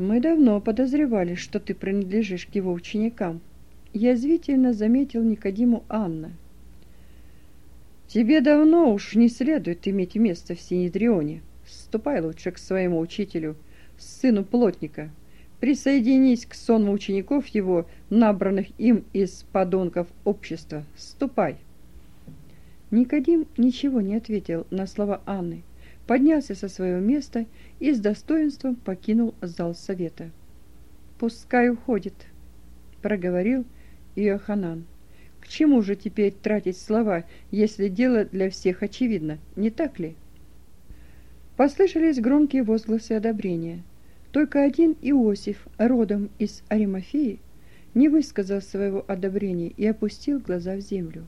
Мы давно подозревали, что ты принадлежишь к его ученикам. Язвительно заметил Никодиму Анна. Тебе давно уж не следует иметь место в Синедрионе. Ступай лучше к своему учителю, сыну плотника. Присоединись к сонму учеников его, набранных им из подонков общества. Ступай. Никодим ничего не ответил на слова Анны, поднялся со своего места и с достоинством покинул зал совета. «Пускай уходит», — проговорил Иоханан. «К чему же теперь тратить слова, если дело для всех очевидно, не так ли?» Послышались громкие возгласы одобрения. Только один Иосиф, родом из Аримафеи, не высказал своего одобрения и опустил глаза в землю.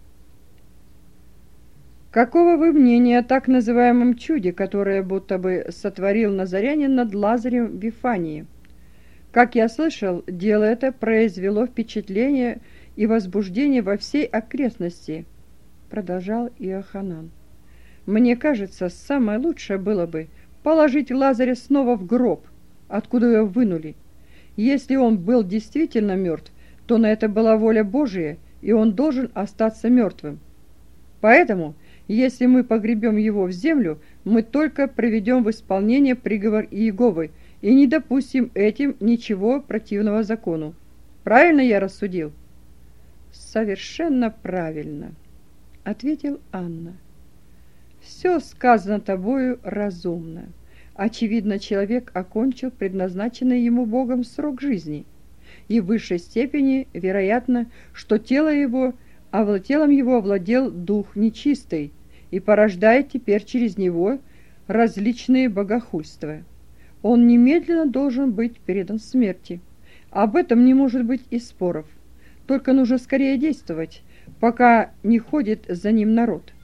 «Какого вы мнения о так называемом чуде, которое будто бы сотворил Назарянин над Лазарем в Вифании? Как я слышал, дело это произвело впечатление и возбуждение во всей окрестности», — продолжал Иоханан. «Мне кажется, самое лучшее было бы положить Лазаря снова в гроб, откуда его вынули. Если он был действительно мертв, то на это была воля Божия, и он должен остаться мертвым. Поэтому, если мы погребем его в землю, мы только приведем в исполнение приговор Иеговы и не допустим этим ничего противного закону. Правильно я рассудил?» «Совершенно правильно», — ответил Анна. «Все сказано тобою разумно. Очевидно, человек окончил предназначенный ему Богом срок жизни, и в высшей степени вероятно, что телом его овладел дух нечистый и порождает теперь через него различные богохульства. Он немедленно должен быть передан смерти. Об этом не может быть и споров. Только нужно скорее действовать, пока не ходит за ним народ.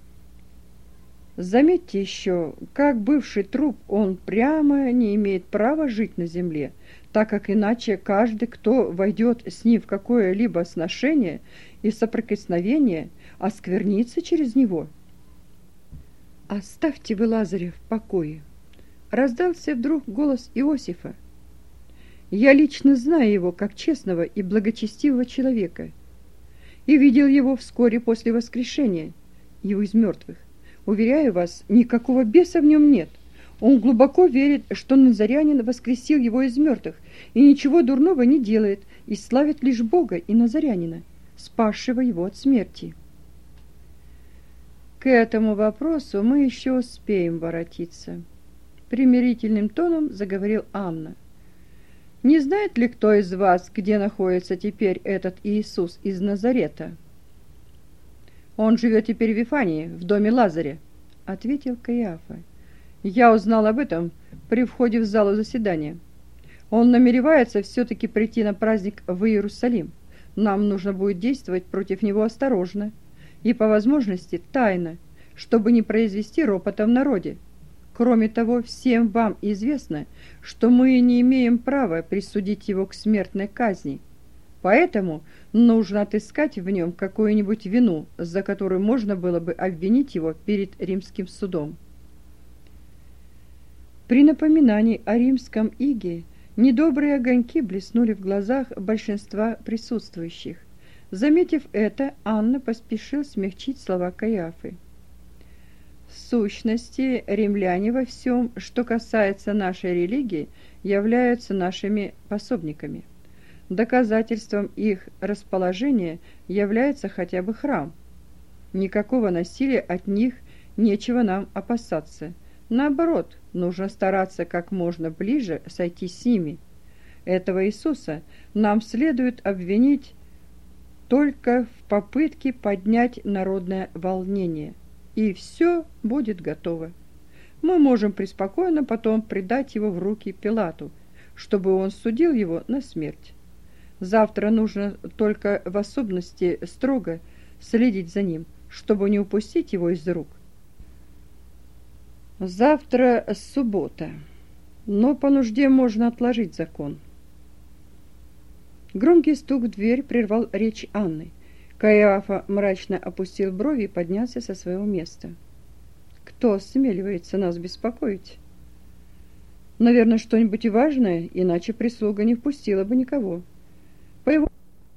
Заметьте еще, как бывший труп, он прямо не имеет права жить на земле, так как иначе каждый, кто войдет с ним в какое-либо сношение и соприкосновение, осквернится через него. «Оставьте вы Лазаря в покое», — раздался вдруг голос Иосифа. «Я лично знаю его как честного и благочестивого человека и видел его вскоре после воскрешения его из мертвых. Уверяю вас, никакого беса в нем нет. Он глубоко верит, что Назарянин воскресил его из мертвых и ничего дурного не делает, и славит лишь Бога и Назарянина, спасшего его от смерти». «К этому вопросу мы еще успеем воротиться», — примирительным тоном заговорил Анна. «Не знает ли кто из вас, где находится теперь этот Иисус из Назарета?» «Он живет теперь в Вифании, в доме Лазаря», — ответил Каиафа. «Я узнал об этом при входе в залу заседания. Он намеревается все-таки прийти на праздник в Иерусалим. Нам нужно будет действовать против него осторожно и, по возможности, тайно, чтобы не произвести ропота в народе. Кроме того, всем вам известно, что мы не имеем права присудить его к смертной казни. Поэтому нужно отыскать в нем какую-нибудь вину, за которую можно было бы обвинить его перед римским судом». При напоминании о римском иге недобрые огоньки блеснули в глазах большинства присутствующих. Заметив это, Анна поспешил смягчить слова Каиафы. «В сущности, римляне во всем, что касается нашей религии, являются нашими пособниками. Доказательством их расположения является хотя бы храм. Никакого насилия от них нечего нам опасаться. Наоборот, нужно стараться как можно ближе сойти с ними. Этого Иисуса нам следует обвинить только в попытке поднять народное волнение, и все будет готово. Мы можем преспокойно потом предать его в руки Пилату, чтобы он судил его на смерть. Завтра нужно только в особенности строго следить за ним, чтобы не упустить его из рук. Завтра суббота, но по нужде можно отложить закон». Громкий стук в дверь прервал речь Анны. Каиафа мрачно опустил брови и поднялся со своего места. «Кто осмеливается нас беспокоить?» Наверное, что-нибудь и важное, иначе прислуга не впустила бы никого. По его